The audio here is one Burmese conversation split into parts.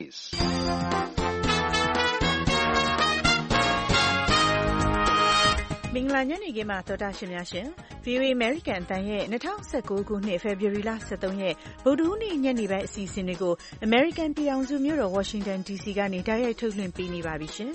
မင်္ဂလာညနေခင်းပါသောတာရှင်များရှင် VOA American အတန်ရဲ့2019ခုနှစ် February လ 23 ရက်ဗုဒ္ဓဟူးနေ့ညနေပိုင်းအစီအစဉ်တွေကို American ပြည်ထောင်စုမြို့တော် Washington DC ကနေတိုက်ရိုက်ထုတ်လွှင့်ပေးနေပါပြီရှင်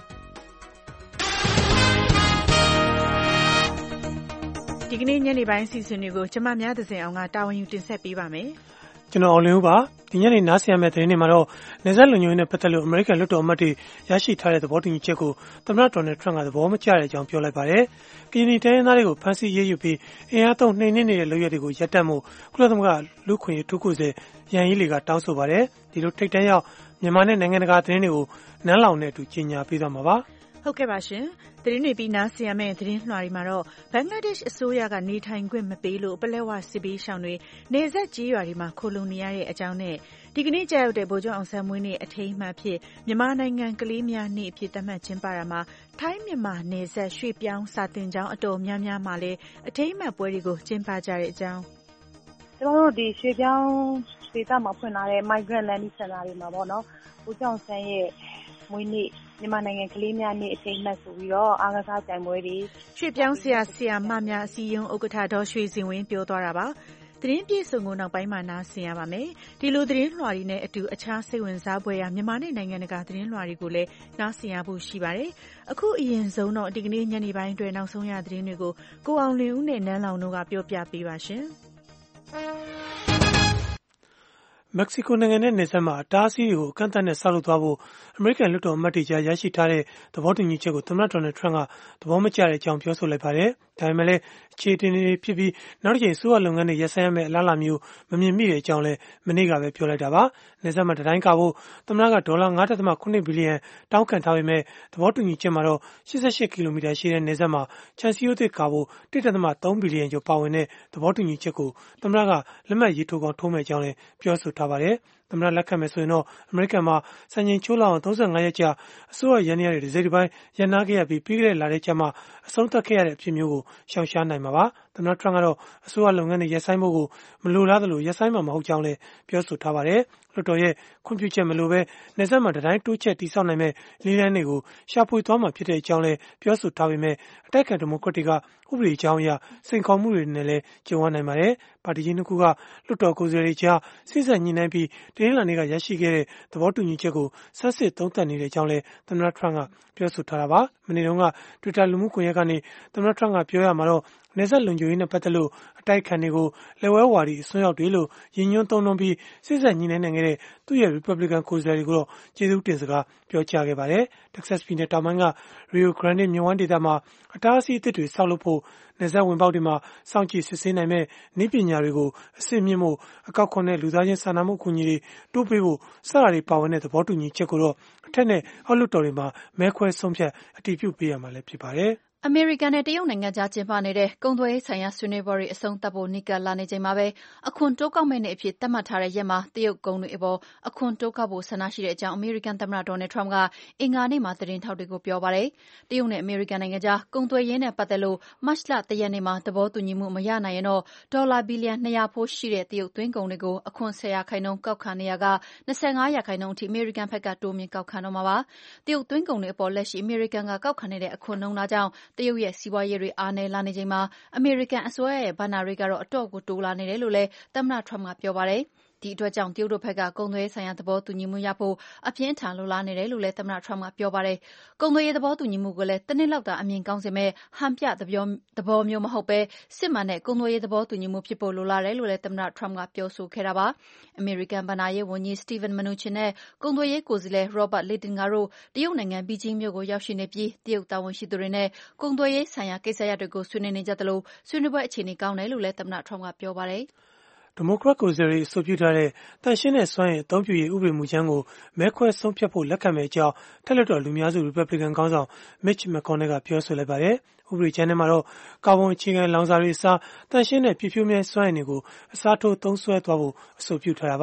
ဒီကနေ့ညနေပိုင်းအစီအစဉ်တွေကိုကျမများသဇင်အောင်ကတာဝန်ယူတင်ဆက်ပေးပါမယ်ကျွန်တော်အောင်လင်းဦးပါဒီညနေနားဆင်ရမယ့်သတင်းတွေမှာတော့နေဆက်လုံခြုံရေးနဲ့ပတ်သက်လို့ American လွှတ်တော်အမတ်တွေရရှိထားတဲ့သဘောတူညီချက်ကိုသမ္မတ Donald Trump ကသဘောမကျတဲ့အကြောင်းပြောလိုက်ပါတယ်။ကရင်နီတိုင်းရင်းသားတွေကိုဖမ်းဆီးရေးယူပြီးအင်အားသုံးနှိမ်နင်းနေတဲ့လုပ်ရပ်တွေကိုရပ်တန့်မှုကုလသမဂ္ဂလူ့အခွင့်အရေးထူးကိုယ်စားရန်ရေးလေကတောင်းဆိုပါတယ်။ဒီလိုထိပ်တန်းရောက်မြန်မာနဲ့နိုင်ငံတကာသတင်းတွေကိုနန်းလောင်နဲ့အတူကြီးညာပေးသွားမှာပါ။ဟုတ်ကဲ့ပါရှင်။သတင်းတွေပြီးနားဆင်ရမယ့်သတင်းလွှာတွေမှာတော့ဘင်္ဂလားဒေ့ရှ်အစိုးရကနေထိုင်ခွင့်မပေးလို့ပလက်ဝစစ်ပေးရှောင်တွေနေဆက်ကြီးရွာတွေမှာခိုလုံနေရတဲ့အကြောင်းနဲ့ဒီကနေ့ကြာရောက်တဲ့ဗိုလ်ချုပ်အောင်ဆန်းမွေးနေ့အထိမ်းအမှတ်ဖြစ်မြန်မာနိုင်ငံကလေးများနေ့အဖြစ်သတ်မှတ်ကျင်းပတာမှာထိုင်းမြန်မာနယ်စပ်ရွှေ့ပြောင်းစာတင်ကျောင်းအတော်များများမှာလည်းအထိမ်းအမှတ်ပွဲတွေကိုကျင်းပကြတဲ့အကြောင်းကျွန်တော်တို့ဒီရွှေ့ပြောင်းဒေသမှာဖွင့်လာတဲ့ Migrant Learning Center တွေမှာပေါ့နော်ဗိုလ်ချုပ်အောင်ဆန်းရဲ့မွေးနေ့မြန်မာနိုင်ငံကလေးများနေ့အထိမ်းအမှတ်ဆိုပြီးတော့အားကစားပြိုင်ပွဲတွေရွှေ့ပြောင်းဆရာမများအစည်းအရုံးဥက္ကဋ္ဌဒေါ်ရွှေစင်ဝင်းပြောသွားတာပါသတင်းပြည့်စုံကိုနောက်ပိုင်းမှာနားဆင်ရပါမယ်ဒီလိုသတင်းလွှာတွေနဲ့အတူအခြားစိတ်ဝင်စားဖွယ်ရာမြန်မာနဲ့နိုင်ငံတကာသတင်းလွှာတွေကိုလည်းနားဆင်ရဖို့ရှိပါတယ်အခုအရင်ဆုံးတော့ဒီကနေ့ညနေပိုင်းအတွက်နောက်ဆုံးရသတင်းတွေကိုကိုအောင်လင်းဦးနဲ့နန်းလောင်တို့ကပြောပြပေးပါရှင်မက္ကဆီကိုနိုင်ငံနဲ့နယ်စပ်မှာအတားအဆီးတွေကိုအကန့်အသတ်နဲ့ဆောက်လုပ်သွားဖို့အမေရိကန်လွှတ်တော်အမတ်တွေကြားရရှိထားတဲ့သဘောတူညီချက်ကိုသမ္မတ Donald Trump ကသဘောမကျတဲ့အကြောင်းပြောဆိုလိုက်ပါတယ်။ဒါပေမဲ့လည်းအခြေအနေတွေဖြစ်ပြီးနောက်တစ်ချိန်အစိုးရလုပ်ငန်းတွေရပ်ဆိုင်းရမယ့်အလားအလာမျိုးမမြင်မိတဲ့အကြောင်းလည်းမနေ့ကပဲပြောလိုက်တာပါ။နယ်စပ်မှာတိုင်းကာဖို့သမ္မတကဒေါ်လာ 9.8 ဘီလီယံတောင်းခံထားပေမဲ့သဘောတူညီချက်မှာတော့88 ကီလိုမီတာရှိတဲ့နယ်စပ်မှာခြံစည်းရိုးသစ်ကာဖို့ 1.3 ဘီလီယံကျော်ပါဝင်တဲ့သဘောတူညီချက်ကိုသမ္မတကလက်မှတ်ရေးထိုးကောင်းထိုးမဲ့အကြောင်းလည်းပြောဆိုထားပါတယ်။သမ္မတလက်ခံမယ်ဆိုရင်တော့အမေရိကန်မှာစံချိန်ချိုးလောက်အောင်35ရက်ကြာအစိုးရရန်ရတဲ့ဒီဇယ်ဒီပိုင်းရန်နာခဲ့ရပြီးပြီးခဲ့တဲ့လထဲကျမှအဆုံးသတ်ခဲ့ရတဲ့အဖြစ်မျိုးကိုရှောင်ရှားနိုင်မှာပါသမ္မတ Trump ကတော့အစိုးရလုပ်ငန်းတွေရပ်ဆိုင်းဖို့ကိုမလိုလားသလိုရပ်ဆိုင်းမှာမဟုတ်ကြောင်းလည်းပြောဆိုထားပါတယ်လွှတ်တော်ရဲ့ခွင့်ပြုချက်မလိုဘဲနယ်စပ်မှာတိုင်းတိုးချက်တိစောက်နိုင်မဲ့လေးလန်းတွေကိုရှာဖွေသွားမှာဖြစ်တဲ့အကြောင်းလည်းပြောဆိုထားပေမဲ့အတိုက်အခံဒီမိုကရက်တွေကဥပဒေကြောင်းအရစိန်ခေါ်မှုတွေနဲ့လည်းကြုံရနိုင်ပါတယ်ပါတီကြီးနှစ်ခုကလွှတ်တော်ကိုယ်စားလှယ်တွေကြားစိစက်ညှိနှိုင်းပြီးတင်းလာနေကရရှိခဲ့တဲ့သဘောတူညီချက်ကိုဆန်းစစ်သုံးသပ်နေတဲ့အကြောင်းလည်းသမ္မတ Trump ကပြောဆိုထားတာပါမနေ့တုန်းက Twitter လူမှုကွန်ရက်ကနေသမ္မတ Trump ကပြောရမှာတော့နယ်စပ်လုံခြုံရေးနဲ့ပတ်သက်လို့အတိုက်ခံတွေကိုလက်ဝဲဝါဒီအစွန်းရောက်တွေလို့ရည်ညွှန်းသုံးနှုန်းပြီးစိစက်ညှိနှိုင်းနိုင်ခဲ့တဲ့သူ့ရဲ့ Republican ကိုယ်စားလှယ်တွေကိုတော့ကျေးဇူးတင်စကားပြောကြားခဲ့ပါတယ်။ Texas ပြည်နယ်တောင်ပိုင်းက Rio Grande မြစ်ဝှမ်းဒေသမှာအတားအဆီးအသစ်တွေဆောက်လုပ်ဖို့နယ်စပ်ဝင်ပေါက်တွေမှာစောင့်ကြည့်စစ်ဆေးနိုင်မဲ့နည်းပညာတွေကိုအဆင့်မြင့်ဖို့အကောက်ခွန်နဲ့လူသားချင်းစာနာမှုအကူအညီတွေတိုးပေးဖို့စတာတွေပါဝင်တဲ့သဘောတူညီချက်ကိုတော့အထက်နဲ့အောက်လွှတ်တော်တွေမှာမဲခွဲဆုံးဖြတ်အတည်ပြုပေးရမှာလည်းဖြစ်ပါတယ်။အမေရိကန်နဲ့တရုတ်နိုင်ငံကြားကျင်းပနေတဲ့ကုန်သွယ်ရေးဆိုင်ရာဆွေးနွေးပွဲတွေအဆုံးသတ်ဖို့နီးကပ်လာနေချိန်မှာပဲအခွန်တိုးကောက်မယ့်နေ့အဖြစ်သတ်မှတ်ထားတဲ့ရက်မှာတရုတ်ကုန်တွေအပေါ်အခွန်တိုးကောက်ဖို့ဆန္ဒရှိတဲ့အကြောင်းအမေရိကန်သမ္မတ Donald Trump ကအင်္ဂါနေ့မှာသတင်းထောက်တွေကိုပြောပါတယ်။တရုတ်နဲ့အမေရိကန်နိုင်ငံကြားကုန်သွယ်ရေးနဲ့ပတ်သက်လို့မတ်လ 1 ရက်နေ့မှာသဘောတူညီမှုမရနိုင်ရင်တော့ဒေါ်လာဘီလီယံ200ဖိုးရှိတဲ့တရုတ်သွင်းကုန်တွေကိုအခွန် 10% ကောက်ခံနေရာက 25% အထိအမေရိကန်ဘက်ကတိုးမြင့်ကောက်ခံတော့မှာပါ။တရုတ်သွင်းကုန်တွေအပေါ်လက်ရှိအမေရိကန်ကကောက်ခံနေတဲ့အခွန်နှုန်းကြောင့်တရုတ်ရဲ့စီးပွားရေးတွေအားနည်းလာနေချိန်မှာအမေရိကန်အစိုးရရဲ့ဘဏ္ဍာတွေကတော့အတော့်ကိုတိုးလာနေတယ်လို့လည်းသမ္မတ Trump ကပြောပါတယ်။ဒီအတွက်ကြောင့်တရုတ်တို့ဘက်ကကုန်သွယ်ရေးဆိုင်ရာသဘောတူညီမှုရဖို့အပြင်းအထန်လိုလားနေတယ်လို့လည်းသမ္မတ Trump ကပြောပါတယ်။ကုန်သွယ်ရေးသဘောတူညီမှုကိုလည်းတစ်နှစ်လောက်သာအမြင်ကောင်းစေမဲ့ဟန်ပြသဘောမျိုးမဟုတ်ပဲစစ်မှန်တဲ့ကုန်သွယ်ရေးသဘောတူညီမှုဖြစ်ဖို့လိုလားတယ်လို့လည်းသမ္မတ Trump ကပြောဆိုခဲ့တာပါ။အမေရိကန်ဘဏ္ဍာရေးဝန်ကြီး Steven Mnuchin နဲ့ကုန်သွယ်ရေးကိုယ်စားလှယ် Robert Lighthizer တို့တရုတ်နိုင်ငံဘေဂျင်းမြို့ကိုရောက်ရှိနေပြီးတရုတ်တာဝန်ရှိသူတွေနဲ့ကုန်သွယ်ရေးဆိုင်ရာကိစ္စရပ်တွေကိုဆွေးနွေးနေကြသလိုဆွေးနွေးပွဲအခြေအနေကောင်းတယ်လို့လည်းသမ္မတ Trump ကပြောပါတယ်။ဒီမိုကရက်ကိုယ်စားလှယ်အဆိုပြုထားတဲ့တန်ရှင်းတဲ့စွမ်းအင်အသုံးပြုရေးဥပဒေမူကြမ်းကိုမဲခွဲဆုံးဖြတ်ဖို့လက်ခံမယ့်အကြောင်းထက်လက်တော်လူများစု Republican ခေါင်းဆောင် Mitch McConnell ကပြောဆိုလိုက်ပါတယ်။ဥပဒေကြမ်းထဲမှာတော့ကာဗွန်အခြေခံလောင်စာတွေအစားတန်ရှင်းတဲ့ပြည့်ဖြိုးမြဲစွမ်းအင်တွေကိုအစားထိုးသုံးစွဲသွားဖို့အဆိုပြုထားတာပါ။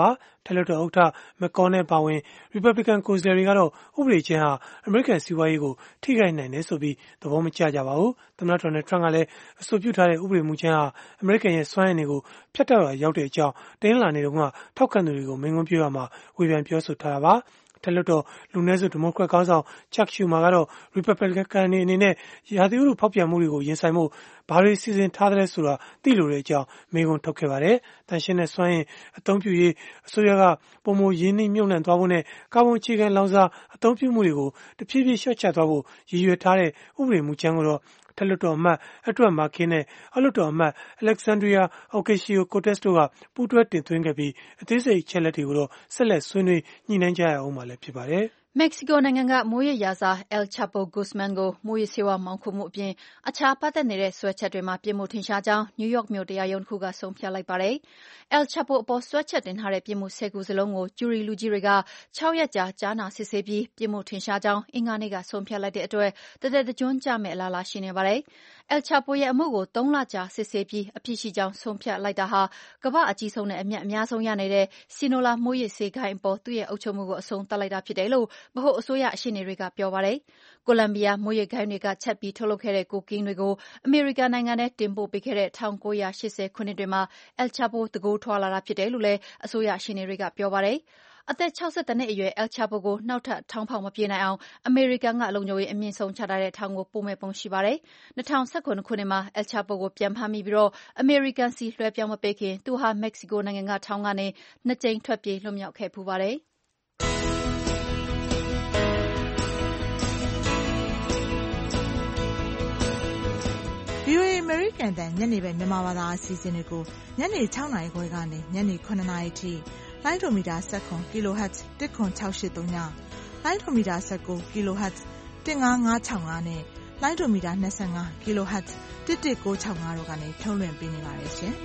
ထက်လွှတ်တော်ဥက္ကဋ္ဌ McConnell ပါဝင် Republican ကိုယ်စားလှယ်တွေကတော့ဥပဒေကြမ်းဟာအမေရိကန်စီးပွားရေးကိုထိခိုက်နိုင်တယ်ဆိုပြီးသဘောမကျကြပါဘူး။သမ္မတ Donald Trump ကလည်းအဆိုပြုထားတဲ့ဥပဒေမူကြမ်းဟာအမေရိကန်ရဲ့စွမ်းအင်တွေကိုဖြတ်တောက်ရာရောက်တဲ့အကြောင်းတနင်္လာနေ့တုန်းကထောက်ခံသူတွေကိုမိန့်ခွန်းပြောရမှာဝေဖန်ပြောဆိုထားတာပါ။ထက်လွှတ်တော်လူနည်းစုဒီမိုကရက်ခေါင်းဆောင် Chuck Schumer ကတော့ Republican တွေအနေနဲ့ရာသီဥတုဖောက်ပြန်မှုတွေကိုရင်ဆိုင်ဖို့ဘာတွေစီစဉ်ထားတယ်ဆိုတာသိလိုတဲ့အကြောင်းမိန့်ခွန်းထုတ်ခဲ့ပါတယ်။တန်ရှင်းတဲ့စွမ်းအင်အသုံးပြုရေးအစိုးရကပုံမရင်းနှီးမြှုပ်နှံသွားဖို့နဲ့ကာဗွန်အခြေခံလောင်စာအသုံးပြုမှုတွေကိုတဖြည်းဖြည်းလျှော့ချသွားဖို့ရည်ရွယ်ထားတဲ့ဥပဒေမူကြမ်းကိုတော့ထက်လွှတ်တော်အမတ် Edward Markey နဲ့အောက်လွှတ်တော်အမတ် Alexandria Ocasio-Cortez တို့ကပူးတွဲတင်သွင်းခဲ့ပြီးအသေးစိတ်အချက်လက်တွေကိုတော့ဆက်လက်ဆွေးနွေးညှိနှိုင်းကြရအောင်မှာလည်းဖြစ်ပါတယ်။မက္ကဆီကိုနိုင်ငံကမူးယစ်ရာဇာ El Chapo Guzman ကိုမူးယစ်ဆေးဝါးမှောင်ခိုမှုအပြင်အခြားပတ်သက်နေတဲ့စွဲချက်တွေမှာပြစ်မှုထင်ရှားကြောင်းနယူးယောက်မြို့တရားရုံးတစ်ခုကဆုံးဖြတ်လိုက်ပါတယ်။ El Chapo အပေါ်စွဲချက်တင်ထားတဲ့ပြစ်မှု10ခုစလုံးကိုဂျူရီလူကြီးတွေက6 ရက်ကြာကြားနာစစ်ဆေးပြီးပြစ်မှုထင်ရှားကြောင်းအင်္ဂါနေ့ကဆုံးဖြတ်လိုက်တဲ့အတွက်တသက်တကျွန်းကျမယ့်အလားအလာရှိနေပါတယ်။ El Chapo ရဲ့အမှုကို3 လကြာစစ်ဆေးပြီးအပြစ်ရှိကြောင်းဆုံးဖြတ်လိုက်တာဟာကမ္ဘာ့အကြီးဆုံးနဲ့အမြတ်အများဆုံးရနေတဲ့ Sinaloa မူးယစ်ဆေးဂိုဏ်းအပေါ်သူ့ရဲ့အုပ်ချုပ်မှုကိုအဆုံးသတ်လိုက်တာဖြစ်တယ်လို့ဗဟိုအစိုးရရှေ့နေတွေကပြောပါတယ်။ ကိုလံဘီယာမူးယစ်ဂိုဏ်းတွေကချက်ပြီးထုတ်လုပ်ခဲ့တဲ့ကိုကိန်းတွေကိုအမေရိကန်နိုင်ငံထဲတင်ပို့ပေးခဲ့တဲ့1980ခုနှစ်တွေမှာ El Chapo တကိုးထွားလာတာဖြစ်တယ်လို့လည်းအစိုးရရှေ့နေတွေကပြောပါတယ်။အသက်61နှစ်အရွယ် El Chapo ကိုနောက်ထပ်ထောင်ဖောက်မပြေးနိုင်အောင်အမေရိကန်ကလုံခြုံရေးအမြင့်ဆုံးချထားတဲ့ထောင်ကိုပို့မယ့်ပုံရှိပါတယ်။2017ခုနှစ်မှာ El Chapo ကိုပြန်ဖမ်းမိပြီးအမေရိကန်စီလွှဲပြောင်းမပေးခင်သူဟာမက္ကဆီကိုနိုင်ငံကထောင်ကနေ2 ကြိမ်ထွက်ပြေးလွတ်မြောက်ခဲ့ဖူးပါတယ်။ VOA အမေရိကန်အသံညနေပိုင်းမြန်မာဘာသာအစီအစဉ်တွေကိုညနေ6နာရီခွဲကနေညနေ9နာရီထိလိုင်းဒိုမီတာ19 kHz 10683ညလိုင်းဒိုမီတာ19 kHz 15565နဲ့လိုင်းဒိုမီတာ25 kHz 11965တို့ကနေထုတ်လွှင့်ပေးနေပါတယ်ရှင်။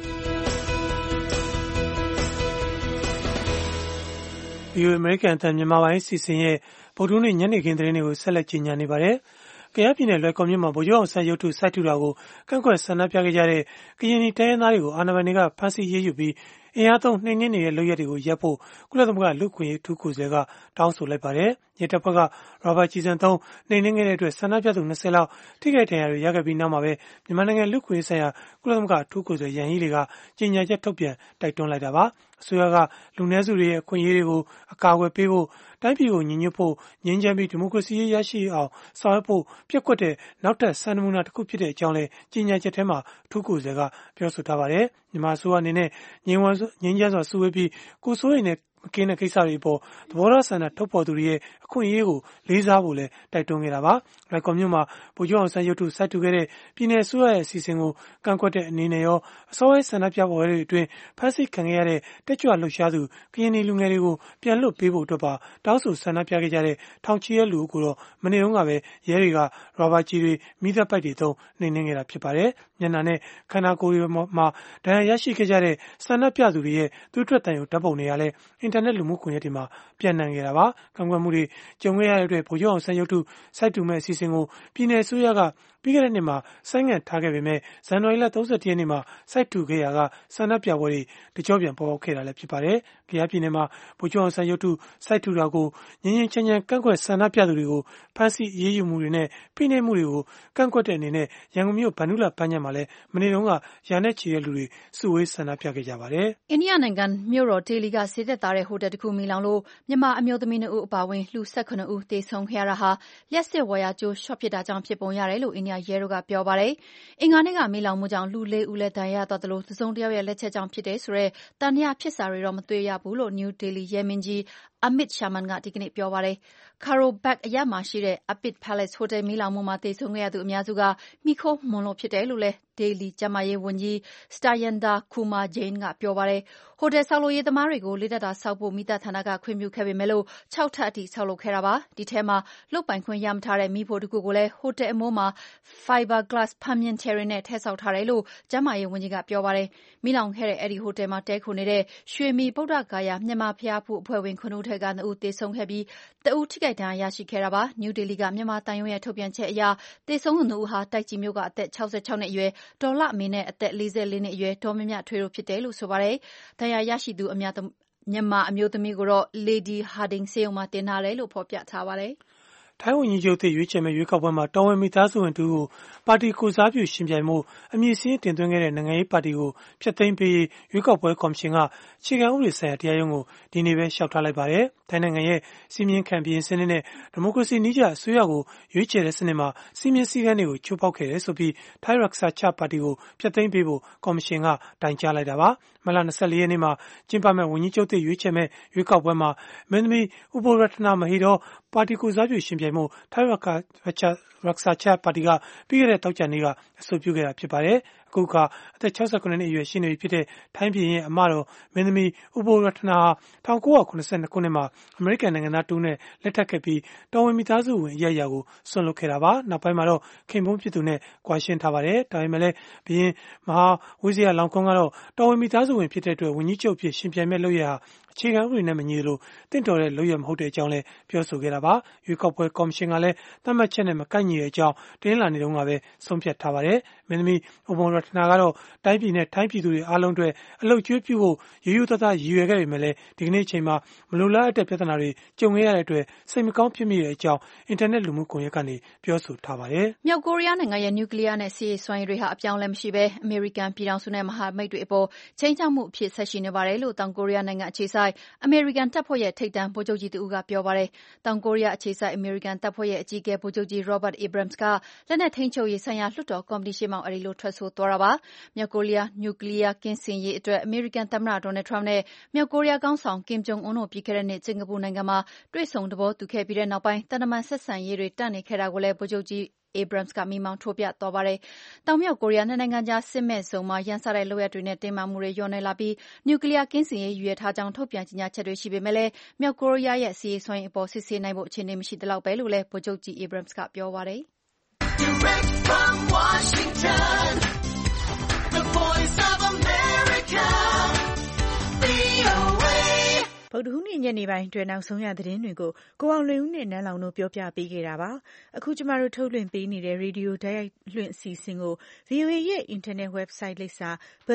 VOA အမေရိကန်အသံမြန်မာပိုင်းအစီအစဉ်ရဲ့ဗုဒ္ဓဟူးနေ့ညနေခင်းသတင်းတွေကိုဆက်လက်ကြီးညာနေပါတယ်။ကယားပြည်နယ်လွိုင်ကော်မြို့မှာဗိုလ်ချုပ်အောင်ဆန်းရုပ်တုစိုက်ထူတာကိုကန့်ကွက်ဆန္ဒပြခဲ့ကြတဲ့ကရင်နီတိုင်းရင်းသားတွေကိုအာဏာပိုင်တွေကဖမ်းဆီးအရေးယူပြီးအင်အားသုံးနှိမ်နင်းနေတဲ့လုပ်ရပ်တွေကိုရပ်ဖို့ကုလသမဂ္ဂလူ့အခွင့်အရေးအထူးကိုယ်စားလှယ်ကတောင်းဆိုလိုက်ပါတယ်။ရဲတပ်ဖွဲ့ကရာဘာကျည်ဆံသုံးနှိမ်နင်းခဲ့တဲ့အတွက်ဆန္ဒပြသူ20လောက်ထိခိုက်ဒဏ်ရာတွေရခဲ့ပြီးနောက်မှာပဲမြန်မာနိုင်ငံလူ့အခွင့်အရေးဆိုင်ရာကုလသမဂ္ဂအထူးကိုယ်စားလှယ်ယန်ဟီးလီကကြေညာချက်ထုတ်ပြန်တိုက်တွန်းလိုက်တာပါ။အစိုးရကလူနည်းစုတွေရဲ့အခွင့်အရေးတွေကိုအကာအကွယ်ပေးဖို့တိုင်းပြည်ကိုညီညွတ်ဖို့ငြိမ်းချမ်းပြီးဒီမိုကရေစီရေးရရှိအောင်ဆောင်ရွက်ဖို့ပျက်ကွက်တဲ့နောက်ထပ်စံနမူနာတစ်ခုဖြစ်တဲ့အကြောင်းလည်းကြေညာချက်ထဲမှာအထူးကိုယ်စားလှယ်ကပြောဆိုထားပါတယ်။မြန်မာအစိုးရအနေနဲ့ငြိမ်းချမ်းစွာစုဝေးပြီးကိုယ်စိုးရိမ်တဲ့မကင်းတဲ့ကိစ္စတွေအပေါ်သဘောထားဆန္ဒထုတ်ဖော်သူတွေရဲ့အခွင့်အရေးကိုလေးစားဖို့လည်းတိုက်တွန်းခဲ့တာပါ။လွိုင်ကော်မြို့မှာဗိုလ်ချုပ်အောင်ဆန်းရုပ်တုစိုက်ထူခဲ့တဲ့ပြည်내အစိုးရရဲ့အစီအစဉ်ကိုကန့်ကွက်တဲ့အနေနဲ့ရောအစောပိုင်းဆန္ဒပြပွဲတွေအတွင်းဖမ်းဆီးခံခဲ့ရတဲ့တက်ကြွလှုပ်ရှားသူကရင်နီလူငယ်တွေကိုပြန်လွှတ်ပေးဖို့အတွက်ပါတောင်းဆိုဆန္ဒပြခဲ့ကြတဲ့ထောင်ချီတဲ့လူအုပ်ကိုတော့မနေ့တုန်းကပဲရဲတွေကရာဘာကျည်တွေမီးသတ်ပိုက်တွေသုံးနှိမ်နင်းခဲ့တာဖြစ်ပါတယ်။မျက်နှာနဲ့ခန္ဓာကိုယ်တွေမှာဒဏ်ရာရရှိခဲ့ကြတဲ့ဆန္ဒပြသူတွေရဲ့သွေးထွက်သံယိုဓာတ်ပုံတွေကလည်းအင်တာနက်လူမှုကွန်ရက်တွေမှာပြန့်နှံ့ခဲ့တာပါ။ကန့်ကွက်မှုတွေကြုံခဲ့ရတဲ့အတွက်ဗိုလ်ချုပ်အောင်ဆန်းရုပ်တုစိုက်ထူမဲ့အစီအစဉ်ကိုပြည်내အစိုးရကပြီးခဲ့တဲ့နှစ်မှာဆိုင်းငံ့ထားခဲ့ပေမဲ့ဇန်နဝါရီလ31ရက်နေ့မှာစိုက်ထူခဲ့ရာကဆန္ဒပြပွဲတွေတကြောပြန်ပေါ်ပေါက်ခဲ့တာလည်းဖြစ်ပါတယ်။ကယားပြည်နယ်မှာဗိုလ်ချုပ်အောင်ဆန်းရုပ်တုစိုက်ထူတာကိုငြင်းငြင်းချမ်းချမ်းကန့်ကွက်ဆန္ဒပြသူတွေကိုဖမ်းဆီးအရေးယူမှုတွေနဲ့ဖိနှိပ်မှုတွေကိုကန့်ကွက်တဲ့အနေနဲ့ရန်ကုန်မြို့ဗန္ဓုလပန်းခြံမှာလည်းမနေ့တုန်းကရာနဲ့ချီတဲ့လူတွေစုဝေးဆန္ဒပြခဲ့ကြပါတယ်။အိန္ဒိယနိုင်ငံမြို့တော်ဒေလီကဈေးသက်သာတဲ့ဟိုတယ်တစ်ခုမီးလောင်လို့မြန်မာအမျိုးသမီး2ဦးအပါအဝင်လူ18ဦးသေဆုံးခဲ့ရတာဟာလျှပ်စစ်ဝါယာကြိုးရှော့ဖြစ်တာကြောင့်ဖြစ်ပုံရတယ်လို့အိန္ဒိယရဲတို့ကပြောပါတယ်။အင်္ဂါနေ့ကမီးလောင်မှုကြောင့်လူ4ဦးလည်းဒဏ်ရာရသွားသလိုတစ်စုံတစ်ယောက်ရဲ့လက်ချက်ကြောင့်ဖြစ်တယ်ဆိုတဲ့သံသယဖြစ်စာတွေတော့မတွေ့ရဘူးလို့နယူးဒေလီရဲမင်းကြီး Amit Sharma ကဒီကနေ့ပြောပါတယ်။ Karo Bagh အရပ်မှာရှိတဲ့ Apit Palace ဟိုတယ်မီးလောင်မှုမှာသေဆုံးခဲ့ရသူအများစုကမီးခိုးမွှန်လို့ဖြစ်တယ်လို့လည်းဒေလီကျန်းမာရေးဝန်ကြီး Satyendra Kumar Jain ကပြောပါတယ်။ဟိုတယ်ဆောက်လုပ်ရေးသမားတွေကိုလေးတပ်တာဆောက်ဖို့မီးသတ်ဌာနကခွင့်ပြုခဲ့ပေမဲ့6ထပ်အထိဆောက်လုပ်ခဲ့တာပါ။ဒီထဲမှာလုပ်ပိုင်ခွင့်ရမထားတဲ့မီးဖိုတစ်ခုကိုလည်းဟိုတယ်အမိုးမှာ Fiberglass ဖာမြင်ထည်တွေနဲ့ထည့်ဆောက်ထားတယ်လို့ကျန်းမာရေးဝန်ကြီးကပြောပါတယ်။မီးလောင်ခဲ့တဲ့အဲဒီဟိုတယ်မှာတည်းခိုနေတဲ့ရွှေမီဗုဒ္ဓဂါယာမြန်မာဘုရားဖူးအဖွဲ့ဝင်9ဦးထဲက2ဦးသေဆုံးခဲ့ပြီး1ဦးထိခိုက်ဒဏ်ရာရရှိခဲ့တာပါ။နယူးဒေလီကမြန်မာသံရုံးရဲ့ထုတ်ပြန်ချက်အရသေဆုံးသူ2ဦးဟာတိုက်ကြီးမြို့ကအသက်66နှစ်အရွယ်ဒေါ်လမေနဲ့အသက်44နှစ်အရွယ်ဒေါ်မြမြထွေးတို့ဖြစ်တယ်လို့ဆိုပါတယ်။ဒဏ်ရာရရှိသူအများမြန်မာအမျိုးသမီးကိုတော့ Lady Harding ဆေးရုံမှာတင်ထားတယ်လို့ဖော်ပြထားပါတယ်။ထိုင်းဝန်ကြီးချုပ်သစ်ရွေးချယ်မယ့်ရွေးကောက်ပွဲမှာတော်ဝင်မိသားစုဝင်တဦးကိုပါတီကိုယ်စားပြုရှင်ပြိုင်မှုအမည်စင်းတင်သွင်းခဲ့တဲ့နိုင်ငံရေးပါတီကိုဖျက်သိမ်းပေးရွေးကောက်ပွဲကော်မရှင်ကအခြေခံဥပဒေဆိုင်ရာတရားရုံးကိုဒီနေ့ပဲလျှောက်ထားလိုက်ပါတယ်။ထိုင်းနိုင်ငံရဲ့စီမင်းခံဘီရင်စနစ်နဲ့ဒီမိုကရေစီနည်းကျအစိုးရကိုရွေးချယ်တဲ့စနစ်မှာစီမင်းစည်းကမ်းတွေကိုချိုးဖောက်ခဲ့တယ်ဆိုပြီးထိုင်းRaksa Chartပါတီကိုဖျက်သိမ်းပေးဖို့ကော်မရှင်ကတိုင်ကြားလိုက်တာပါ။မလ24ရက်နေ့မှာကျင်းပမဲ့ဝန်ကြီးချုပ်သစ်ရွေးချယ်မဲ့ရွေးကောက်ပွဲမှာမင်းသမီးဥပိုရတနာမဟီတော့ပါတီကိုယ်စားပြုရှင်ပြိုင်မှုထိုင်းRaksa Chartပါတီကပြီးခဲ့တဲ့တောက်ကြနေ့ကအဆိုပြုခဲ့တာဖြစ်ပါတယ်။အခုအခါအသက်68နှစ်အရွယ်ရှိနေပြီဖြစ်တဲ့ထိုင်းပြည်ရဲ့အမတော်မင်းသမီးဥပိုရတနာဟာ1982ခုနှစ်မှာအမေရိကန်နိုင်ငံသားတူနဲ့လက်ထပ်ခဲ့ပြီးတော်ဝင်မိသားစုဝင်အရာကိုဆွန့်လွတ်ခဲ့တာပါ။နောက်ပိုင်းမှာတော့ခင်ပွန်းဖြစ်သူနဲ့ကွာရှင်းထားပါတယ်။ဒါပေမဲ့လည်းဘီရင်မဟာဝိဇ္ဇာလောင်ကွန်းကတော့တော်ဝင်မိသားစုဝင်ဖြစ်တဲ့အတွက်ဝန်ကြီးချုပ်ဖြစ်ရှင်ပြိုင်မဲ့လုပ်ရအခြေခံဥပဒေနဲ့မညီလို့တင့်တော်တဲ့လုပ်ရမဟုတ်တဲ့အကြောင်းလည်းပြောဆိုခဲ့တာပါ။ရွေးကောက်ပွဲကော်မရှင်ကလည်းသတ်မှတ်ချက်နဲ့မကိုက်ညီတဲ့အကြောင်းတင်းလာနေတုန်းကပဲဆုံးဖြတ်ထားပါတယ်။မင်းသမီးဥပုံရတနာကတော့တိုင်းပြည်နဲ့ထိုင်းပြည်သူတွေအားလုံးအတွက်အလုပ်ကျွေးပြုဖို့ရိုးရိုးသားသားရည်ရွယ်ခဲ့ပေမဲ့လည်းဒီကနေ့အချိန်မှာမလိုလားအပ်တဲ့ပြဿနာတွေကြုံခဲ့ရတဲ့အတွက်စိတ်မကောင်းဖြစ်မိတဲ့အကြောင်းအင်တာနက်လူမှုကွန်ရက်ကနေပြောဆိုထားပါတယ်။မြောက်ကိုရီးယားနိုင်ငံရဲ့နျူကလ িয়ার နဲ့စစ်ရေးစွမ်းရည်တွေဟာအပြောင်းလဲမရှိဘဲအမေရိကန်ပြည်ထောင်စုနဲ့မဟာမိတ်တွေအပေါ်ချိန်ချောက်မှုအဖြစ်ဆက်ရှိနေပါတယ်လို့တောင်ကိုရီးယားနိုင်ငံအခြေစိုက်အမေရိကန်တပ်ဖွဲ့ရဲ့ထိပ်တန်းဗိုလ်ချုပ်ကြီးတဦးကပြောပါတယ်။တောင်ကိုရီးယားအခြေစိုက်အမေရိကန်တပ်ဖွဲ့ရဲ့အကြီးအကဲဗိုလ်ချုပ်ကြီး Robert Abrams ကလက်နက်ထိန်းချုပ်ရေးဆိုင်ရာလွှတ်တော်ကော်မတီရှေ့မှောက်အဲဒီလိုထွက်ဆိုသွားတာပါ။မြောက်ကိုရီးယားနျူကလ িয়ার ကင်းစင်ရေးအတွက်အမေရိကန်သမ္မတ Donald Trump နဲ့မြောက်ကိုရီးယားခေါင်းဆောင် Kim Jong Un တို့ပြီးခဲ့တဲ့နှစ်စင်ကာပူနိုင်ငံမှာတွေ့ဆုံသဘောတူခဲ့ပြီးတဲ့နောက်ပိုင်းသံတမန်ဆက်ဆံရေးတွေတန့်နေခဲ့တာကိုလည်းဗိုလ်ချုပ်ကြီးAbrams ကမီးမောင်းထိုးပြသွားပါတယ်။တောင်မြောက်ကိုရီးယားနှစ်နိုင်ငံကြားစစ်မဲ့ဇုံမှာရန်စတဲ့လုပ်ရပ်တွေနဲ့တင်းမာမှုတွေလျော့နည်းလာပြီးနျူကလ িয়ার ကင်းစင်ရေးရည်ရွယ်ထားကြောင်းထုတ်ပြန်ကြေညာချက်တွေရှိပေမဲ့လည်းမြောက်ကိုရီးယားရဲ့စစ်ရေးစွမ်းရည်အပေါ်စစ်ဆေးနိုင်ဖို့အခြေအနေမရှိသလောက်ပဲလို့လည်းဗိုလ်ချုပ်ကြီး Abrams ကပြောပါတယ်။ Direct from Washington, the Voice of America, VOA ဗုဒ္ဓဟူးနေ့ညနေပိုင်းအတွက်နောက်ဆုံးရသတင်းတွေကိုကိုအောင်လွင်ဦးနဲ့နန်းလောင်တို့ပြောပြပေးခဲ့တာပါ။အခုကျမတို့ထုတ်လွှင့်ပေးနေတဲ့ရေဒီယိုတိုက်ရိုက်လွှင့်အစီအစဉ်ကို VOA ရဲ့အင်တာနက် website လိပ်စာ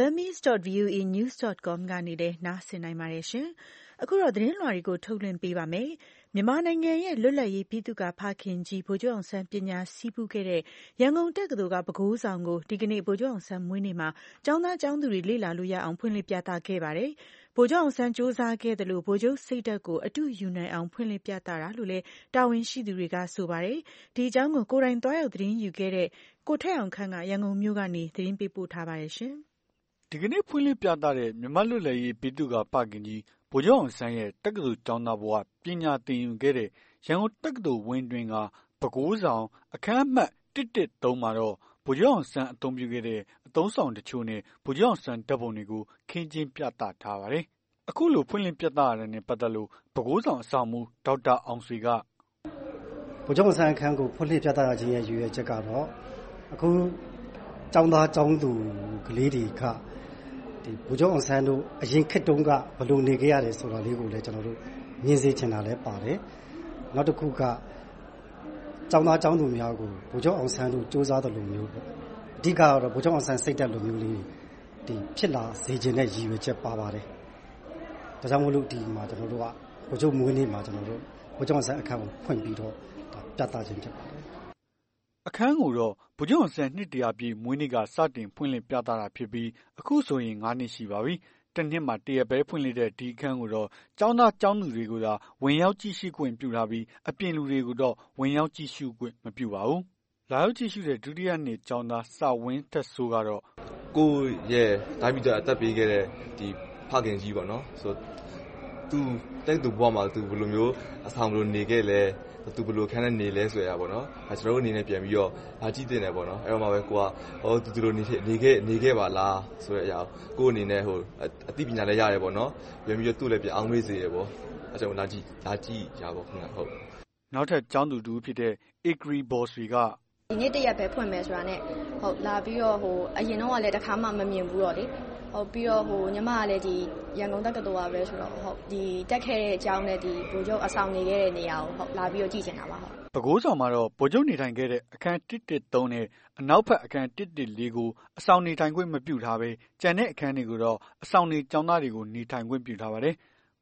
burmese.voanews.com ကနေလည်းနားဆင်နိုင်ပါတယ်ရှင်။အခုတော့သတင်းလွှာတွေကိုထုတ်လွှင့်ပေးပါမယ်။မြန်မာနိုင်ငံရဲ့လွတ်လပ်ရေးပြည်သူ့ကဖခင်ကြီးဗိုလ်ချုပ်အောင်ဆန်းပညာစည်းပူးခဲ့တဲ့ရန်ကုန်တက္ကသိုလ်ကပဲခူးဆောင်ကိုဒီကနေ့ဗိုလ်ချုပ်အောင်ဆန်းမွေးနေ့မှာကျောင်းသားကျောင်းသူတွေလေ့လာလို့ရအောင်ဖွင့်လှစ်ပြသခဲ့ပါတယ်။ဗိုလ်ချုပ်အောင်ဆန်းစူးစမ်းခဲ့သလိုဗိုလ်ချုပ်စိတ်ဓာတ်ကိုအတုယူနိုင်အောင်ဖွင့်လှစ်ပြသတာလို့လည်းတာဝန်ရှိသူတွေကဆိုပါတယ်။ဒီအကြောင်းကိုကိုယ်တိုင်သွားရောက်သတင်းယူခဲ့တဲ့ကိုထက်အောင်ခန့်ကရန်ကုန်မြို့ကနေသတင်းပေးပို့ထားပါတယ်ရှင်။ဒီကနေ့ဖွင့်လှစ်ပြသတဲ့မြန်မာလွတ်လပ်ရေးပြည်သူ့ကဖခင်ကြီးဗိုလ်ချုပ်အောင်ဆန်းရဲ့တက္ကသိုလ်ကျောင်းသားဘဝပညာသင်ယူခဲ့တဲ့ရန်ကုန်တက္ကသိုလ်ဝင်းတွင်ကပဲခူးဆောင်အခန်းအမှတ်113မှာတော့ဗိုလ်ချုပ်အောင်ဆန်းအသုံးပြုခဲ့တဲ့အသုံးဆောင်တချို့နဲ့ဗိုလ်ချုပ်အောင်ဆန်းဓာတ်ပုံတွေကိုခင်းကျင်းပြသထားပါတယ်။အခုလိုဖွင့်လှစ်ပြသရတဲ့နဲ့ပတ်သက်လို့ပဲခူးဆောင်အဆောင်မှူးဒေါက်တာအောင်ဆွေကဗိုလ်ချုပ်အောင်ဆန်းအခန်းကိုဖွင့်လှစ်ပြသရခြင်းရဲ့ရည်ရွယ်ချက်ကတော့အခုကျောင်းသားကျောင်းသူကလေးတွေကဒီဗိုလ်ချုပ်အောင်ဆန်းတို့အရင်ခေတ်တုန်းကဘယ်လိုနေခဲ့ရတယ်ဆိုတာလေးကိုလည်းကျွန်တော်တို့မြင်စေချင်တာလည်းပါတယ်။နောက်တစ်ခုကကျောင်းသားကျောင်းသူများကိုဗိုလ်ချုပ်အောင်ဆန်းတို့စူးစမ်းသလိုမျိုးပေါ့။အဓိကတော့ဗိုလ်ချုပ်အောင်ဆန်းစိတ်ဓာတ်လိုမျိုးလေးဒီဖြစ်လာစေခြင်းနဲ့ရည်ရွယ်ချက်ပါပါတယ်။ဒါကြောင့်မို့လို့ဒီမှာကျွန်တော်တို့ကဗိုလ်ချုပ်မွေးနေ့မှာကျွန်တော်တို့ဗိုလ်ချုပ်အောင်ဆန်းအခန်းကိုဖွင့်ပြီးတော့ပြသခြင်းဖြစ်ပါတယ်။အခန်းကိုတော့ဗိုလ်ချုပ်အောင်ဆန်းနှစ်တရာပြည့်မွေးနေ့ကစတင်ဖွင့်လှစ်ပြသတာဖြစ်ပြီးအခုဆိုရင်9နှစ်ရှိပါပြီ။တစ်နှစ်မှာတရက်ပဲဖွင့်လှစ်တဲ့ဒီအခန်းကိုတော့ကျောင်းသားကျောင်းသူတွေကိုသာဝင်ရောက်ကြည့်ရှုခွင့်ပြုထားပြီးအပြင်လူတွေကိုတော့ဝင်ရောက်ကြည့်ရှုခွင့်မပြုပါဘူး။လာရောက်ကြည့်ရှုတဲ့ဒုတိယနှစ်ကျောင်းသားစဝင်းသက်ဆိုးကတော့ကိုရဲ့တိုင်းပြည်အသက်ပေးခဲ့တဲ့ဒီဖခင်ကြီးပေါ့နော်ဆိုသူတိုက်သူဘဝမှာသူဘယ်လိုမျိုးအဆောင်ဘယ်လိုနေခဲ့လဲသူဘယ်လိုခန်းနဲ့နေလဲဆိုရပါတော့။ကျွန်တော်တို့အနေနဲ့ပြန်ပြီးတော့ကြည့်တင်တယ်ပေါ့နော်။အဲ့တော့မှပဲကိုကသူတို့နေခဲ့ပါလားဆိုတဲ့အရာကိုအနေနဲ့အသိပညာလည်းရတယ်ပေါ့နော်။ပြန်ပြီးတော့သူ့လည်းပြန်အောင်မေးစေရပေါ့။အဲ့ကြောင့်လာကြည့်ရပါခင်ဗျဟုတ်။နောက်ထပ်ကျောင်းသူတူဖြစ်တဲ့ Agri Bossy ကဒီနေ့တရက်ပဲဖွင့်မယ်ဆိုတာနဲ့ဟုတ်လာပြီးတော့အရင်တော့ကလည်းတစ်ခါမှမမြင်ဘူးတော့လေဟုတ်ပြီးတော့ညီမကလည်းဒီရန်ကုန်တက္ကသိုလ်ကပဲဆိုတော့ဟုတ်ဒီတက်ခဲ့တဲ့အကြောင်းနဲ့ဒီဗိုလ်ချုပ်အဆောင်နေခဲ့တဲ့နေရာကိုဟုတ်လာပြီးတော့ကြည့်ချင်တာပါဟုတ်ပဲခူးဆောင်မှာတော့ဗိုလ်ချုပ်နေထိုင်ခဲ့တဲ့အခန်း113နဲ့အနောက်ဘက်အခန်း114ကိုအဆောင်နေထိုင်ခွင့်မပြုထားဘဲကျန်တဲ့အခန်းတွေကိုတော့အဆောင်နေကျောင်းသားတွေကိုနေထိုင်ခွင့်ပြုထားပါတယ်။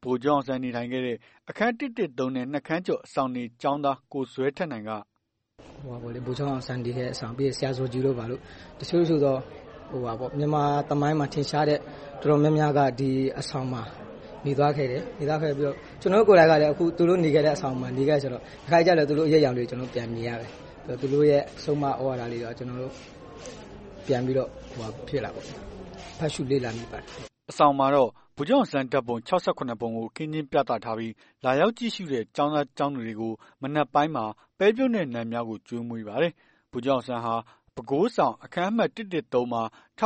ဗိုလ်ချုပ်အောင်ဆန်းနေထိုင်ခဲ့တဲ့အခန်း113နဲ့2ခန်းကျော်အဆောင်နေကျောင်းသားကိုဇွဲထက်နိုင်ကဗိုလ်ချုပ်အောင်ဆန်းနေတဲ့အဆောင်ပြီးဆရာဇော်ကြီးတို့ပါလို့တချို့တော့မြန်မာသမိုင်းမှာထင်ရှားတဲ့တော်တော်များများကဒီအဆောင်မှာနေသွားခဲ့တယ်ပြီးတော့ကျွန်တော်ကိုယ်တိုင်ကလည်းအခုသူတို့နေခဲ့တဲ့အဆောင်မှာနေခဲ့ဆိုတော့တစ်ခါကြလည်းသူတို့အရေးအရောင်တွေကျွန်တော်ပြန်မြင်ရတယ်သူတို့ရဲ့အဆုံးအမဩဝါဒလေးတော့ကျွန်တော်တို့ပြန်ပြီးတော့ဖြစ်လာပေါ့ဖတ်ရှုလေ့လာမိပါတယ်အဆောင်မှာတော့ဗိုလ်ချုပ်အောင်ဆန်းဓာတ်ပုံ68ပုံကိုခင်းကျင်းပြသထားပြီးလာရောက်ကြည့်ရှုတဲ့ကျောင်းသားကျောင်းသူတွေကိုမနက်ပိုင်းမှာပဲပြုတ်တဲ့နံများကိုကျွေးမွေးပါတယ်ဗိုလ်ချုပ်အောင်ဆန်းဟာပဲခူးဆောင်အခန်းအမှတ်113မှာ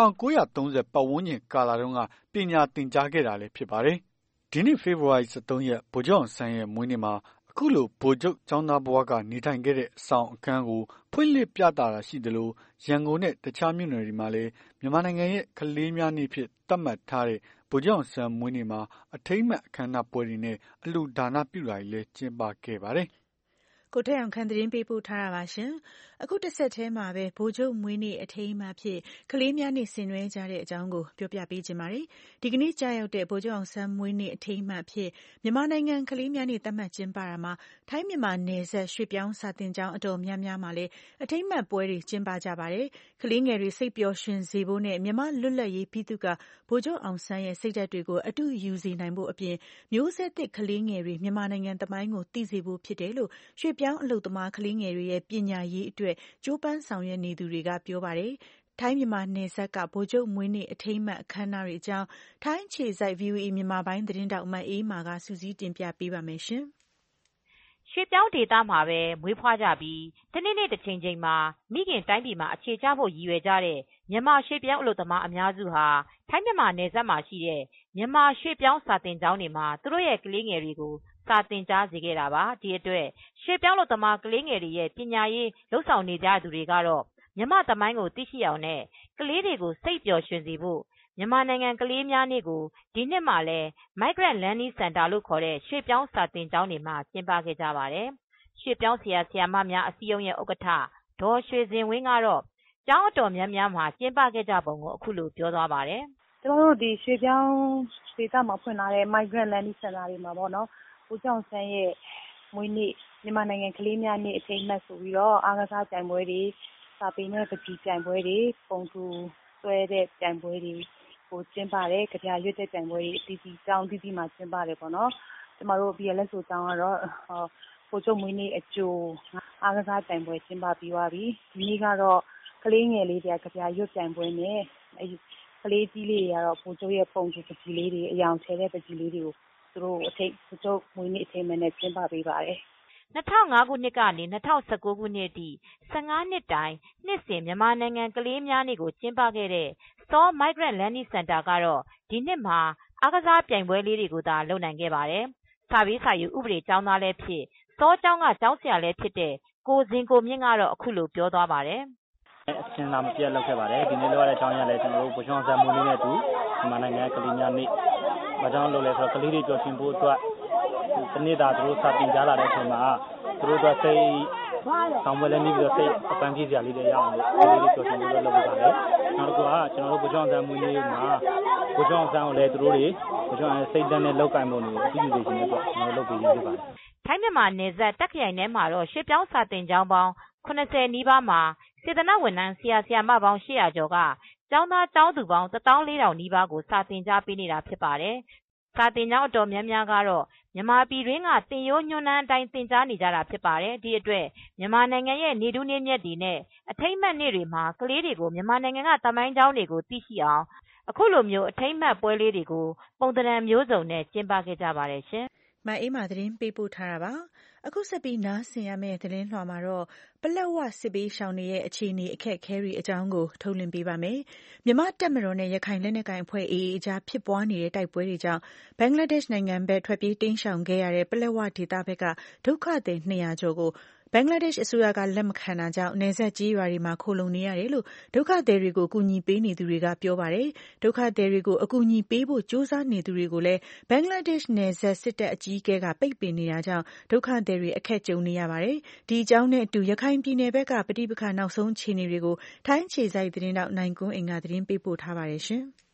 1930ပတ်ဝန်းကျင်ကာလတုန်းကပညာသင်ကြားခဲ့တာလည်းဖြစ်ပါတယ်ဒီနေ့ဖေဖော်ဝါရီ23ရက်ဗိုလ်ချုပ်အောင်ဆန်းရဲ့မွေးနေ့မှာအခုလိုဗိုလ်ချုပ်ကျောင်းသားဘဝကနေထိုင်ခဲ့တဲ့အဆောင်အခန်းကိုဖွင့်လှစ်ပြသတာရှိသလိုရန်ကုန်နဲ့တခြားမြို့နယ်တွေမှာလည်းမြန်မာနိုင်ငံရဲ့ကလေးများနေ့ဖြစ်သတ်မှတ်ထားတဲ့ဗိုလ်ချုပ်အောင်ဆန်းမွေးနေ့မှာအထိမ်းအမှတ်အခမ်းအနားပွဲတွေနဲ့အလှူဒါနပြုတာတွေလည်းကျင်းပခဲ့ပါတယ်ကိုထက်အောင်ခန့်သတင်းပေးပို့ထားတာပါရှင်အခုတစ်ဆက်တည်းမှာပဲဗိုလ်ချုပ်မွေးနေ့အထိမ်းအမှတ်ဖြစ်ကလေးများနေ့ဆင်နွှဲကြတဲ့အကြောင်းကိုပြောပြပေးခြင်းပါတယ်ဒီကနေ့ကြာရောက်တဲ့ဗိုလ်ချုပ်အောင်ဆန်းမွေးနေ့အထိမ်းအမှတ်ဖြစ်မြန်မာနိုင်ငံကလေးများနေ့သတ်မှတ်ကျင်းပတာမှာထိုင်းမြန်မာနယ်စပ်ရွှေ့ပြောင်းစာသင်ကျောင်းအတော်များများမှာလည်းအထိမ်းအမှတ်ပွဲတွေကျင်းပကြပါတယ်ကလေးငယ်တွေစိတ်ပျော်ရွှင်စေဖို့နဲ့မြန်မာလွတ်လပ်ရေးပြည်သူ့ကဗိုလ်ချုပ်အောင်ဆန်းရဲ့စိတ်ဓာတ်တွေကိုအတူယူစေနိုင်ဖို့အပြင်မျိုးဆက်သစ်ကလေးငယ်တွေမြန်မာနိုင်ငံသမိုင်းကိုသိစေဖို့ဖြစ်တယ်လို့ရွှေ့ပြောင်းအလုပ်သမားကလေးငယ်တွေရဲ့ပညာရေးအတွက်ကြိုးပမ်းဆောင်ရွက်နေသူတွေကပြောပါတယ်။ထိုင်းမြန်မာနယ်စပ်ကဗိုလ်ချုပ်မွေးနေ့အထိမ်းအမှတ်အခမ်းအနားတွေအကြောင်းထိုင်းခြေစိုက် VOA မြန်မာပိုင်းသတင်းတောက်မတ်အေးမာကစူးစီးတင်ပြပေးပါမယ်ရှင်။ရွှေ့ပြောင်းဒေသမှာပဲမွေးဖွားကြပြီးတနေ့တစ်ချိန်ချိန်မှာမိခင်တိုင်းပြည်မှာအခြေချဖို့ရည်ရွယ်ကြတဲ့မြန်မာရွှေ့ပြောင်းအလုပ်သမားအများစုဟာထိုင်းမြန်မာနယ်စပ်မှာရှိတဲ့မြန်မာရွှေ့ပြောင်းစာသင်ကျောင်းတွေမှာသူတို့ရဲ့ကလေးငယ်တွေကိုစာသင်ကြားစေခဲ့တာပါဒီအတွက်ရွှေ့ပြောင်းအလုပ်သမားကလေးငယ်တွေရဲ့ပညာရေးလုပ်ဆောင်နေကြသူတွေကတော့မြန်မာသမိုင်းကိုသိရှိအောင်နဲ့ကလေးတွေကိုစိတ်ပျော်ရွှင်စေဖို့မြန်မာနိုင်ငံကလေးများနေ့ကိုဒီနှစ်မှာလဲ Migrant Learning Center လို့ခေါ်တဲ့ရွှေ့ပြောင်းစာသင်ကျောင်းတွေမှာကျင်းပခဲ့ကြပါတယ်ရွှေ့ပြောင်းဆရာဆရာမများအစည်းအရုံးရဲ့ဥက္ကဋ္ဌဒေါ်ရွှေစင်ဝင်းကတော့ကျောင်းအတော်များများမှာကျင်းပခဲ့ကြပုံကိုအခုလိုပြောသွားပါတယ်ကျမတို့ဒီရွှေ့ပြောင်းဒေသမှာဖွင့်လာတဲ့ Migrant Learning Center တွေမှာပေါ့နော်ဦးကျောင်းဆန်းရဲ့မွေးနေ့မြန်မာနိုင်ငံကလေးများနေ့အထိမ်းအမှတ်ဆိုပြီးတော့အားကစားပြိုင်ပွဲတွေစာပေနဲ့ပန်းချီပြိုင်ပွဲတွေပုံသူဆွဲတဲ့ပြိုင်ပွဲတွေကိုကျင်းပတယ်ကြပြရွတ်တဲ့ပြိုင်ပွဲတွေအသီးသီးကျောင်းအသီးသီးမှာကျင်းပတယ်ပေါ့နော်ကျမတို့ BLSO ကျောင်းကတော့ဗိုလ်ချုပ်မွေးနေ့အကြိုအားကစားပြိုင်ပွဲကျင်းပပြီးသွားပြီဒီနေ့ကတော့ကလေးငယ်လေးတွေကကြပြရွတ်ပြိုင်ပွဲနဲ့ကလေးကြီးလေးတွေကတော့ဗိုလ်ချုပ်ရဲ့ပုံသူပကြီးလေးတွေအယောင်ချဲတဲ့ပကြီးလေးတွေကိုသူတို့ဗိုလ်ချုပ်မွေးနေ့အထိမ်းအမှတ်နဲ့ကျင်းပပေးပါတယ် 2005ခုနှစ်ကနေ2019ခုနှစ်အထိ15နှစ်တိုင်နှစ်စဉ်မြန်မာနိုင်ငံကလေးများနေ့ကိုကျင်းပခဲ့တဲ့ Saw Migrant Learning Center ကတော့ဒီနှစ်မှာအားကစားပြိုင်ပွဲလေးတွေကိုသာလုပ်နိုင်ခဲ့ပါတယ်။စာရေးစာယူဥပဒေကျောင်းသားလည်းဖြစ် Saw ကျောင်းကကျောင်းဆရာလည်းဖြစ်တဲ့ကိုဇင်ကိုမြင့်ကတော့အခုလိုပြောသွားပါတယ်။အစင်လာမပြတ်လုပ်ခဲ့ပါတယ်။ဒီနေ့လုပ်ရတဲ့အကြောင်းအရာလည်းကျွန်တော်တို့ဗိုလ်ချုပ်အောင်ဆန်းမွေးနေ့နဲ့အတူမြန်မာနိုင်ငံကလေးများနေ့ဘာကြောင့်လုပ်လဲဆိုတော့ကလေးတွေပျော်ရွှင်ဖို့အတွက်ဒီနေ့သာသူတို့စာသင်ကြားလာတဲ့အချိန်မှာသူတို့အတွက်စိတ်ဆောင်ပွဲလည်းနေပြီးတော့စိတ်အပန်းပြေးစရာလေးတွေရအောင်လို့ကလေးတွေပျော်ရွှင်ဖို့လုပ်ပေးပါတယ်။နောက်တစ်ခုကကျွန်တော်တို့ဗိုလ်ချုပ်အောင်ဆန်းမွေးနေ့မှာဗိုလ်ချုပ်အောင်ဆန်းကိုလည်းသူတို့တွေဗိုလ်ချုပ်အောင်စိတ်ဓာတ်နဲ့လောက်ကိုင်ပုံတွေကိုအသိဉာဏ်ရှင်တွေအတွက်ကျွန်တော်လုပ်ပေးရဖြစ်ပါတယ်။ထိုင်းမြန်မာနယ်စပ်တက်ခရိုင်ထဲမှာတော့ရွှေ့ပြောင်းစာသင်ကျောင်းပေါင်း80နီးပါးမှာစေတနာ့ဝန်ထမ်းဆရာဆရာမပေါင်း800ကျော်ကကျောင်းသားကျောင်းသူပေါင်း14000နီးပါးကိုစာသင်ကြားပေးနေတာဖြစ်ပါတယ်။စာသင်ကျောင်းအတော်များများကတော့မြန်မာပြည်တွင်းကသင်ရိုးညွှန်းတမ်းအတိုင်းသင်ကြားနေကြတာဖြစ်ပါတယ်။ဒီအတွက်မြန်မာနိုင်ငံရဲ့နေထူးနေ့မြတ်တွေနဲ့အထိမ်းအမှတ်နေ့တွေမှာကလေးတွေကိုမြန်မာနိုင်ငံကသမိုင်းကျောင်းတွေကိုသိရှိအောင်အခုလိုမျိုးအထိမ်းအမှတ်ပွဲလေးတွေကိုပုံသဏ္ဍာန်မျိုးစုံနဲ့ကျင်းပခဲ့ကြပါတယ်ရှင်။မအေးမာသတင်းပေးပို့ထားတာပါ။အခုဆက်ပြီးနားဆင်ရမယ့်သတင်းလွှာမှာတော့ပလက်ဝစစ်ပေးရှောင်တွေရဲ့အခြေအနေအခက်အခဲတွေအကြောင်းကိုထုတ်လွှင့်ပေးပါမယ်။မြန်မာတပ်မတော်နဲ့ရခိုင်လက်နက်ကိုင်အဖွဲ့ AA အကြားဖြစ်ပွားနေတဲ့တိုက်ပွဲတွေကြောင့်ဘင်္ဂလားဒေ့ရှ်နိုင်ငံဘက်ထွက်ပြေးတိမ်းရှောင်ခဲ့ရတဲ့ပလက်ဝဒေသဘက်ကဒုက္ခသည်200ကျော်ကိုဘင်္ဂလားဒေ့ရှ်အစိုးရကလက်မခံတာကြောင့်နယ်စပ်ကျေးရွာတွေမှာခိုလုံနေရတယ်လို့ဒုက္ခသည်တွေကိုအကူအညီပေးနေသူတွေကပြောပါတယ်။ဒုက္ခသည်တွေကိုအကူအညီပေးဖို့ကြိုးစားနေသူတွေကိုလည်းဘင်္ဂလားဒေ့ရှ်နယ်စပ်စစ်တပ်အကြီးအကဲကပိတ်ပင်နေတာကြောင့်ဒုက္ခသည်တွေအခက်ကြုံနေရပါတယ်။ဒီအကြောင်းနဲ့အတူရခိုင်ပြည်နယ်ဘက်ကပဋိပက္ခနောက်ဆုံးအခြေအနေတွေကိုထိုင်းခြေစိုက်သတင်းတောက်နိုင်ကွန်းအိမ်ကသတင်းပေးပို့ထားပါတယ်ရှင်။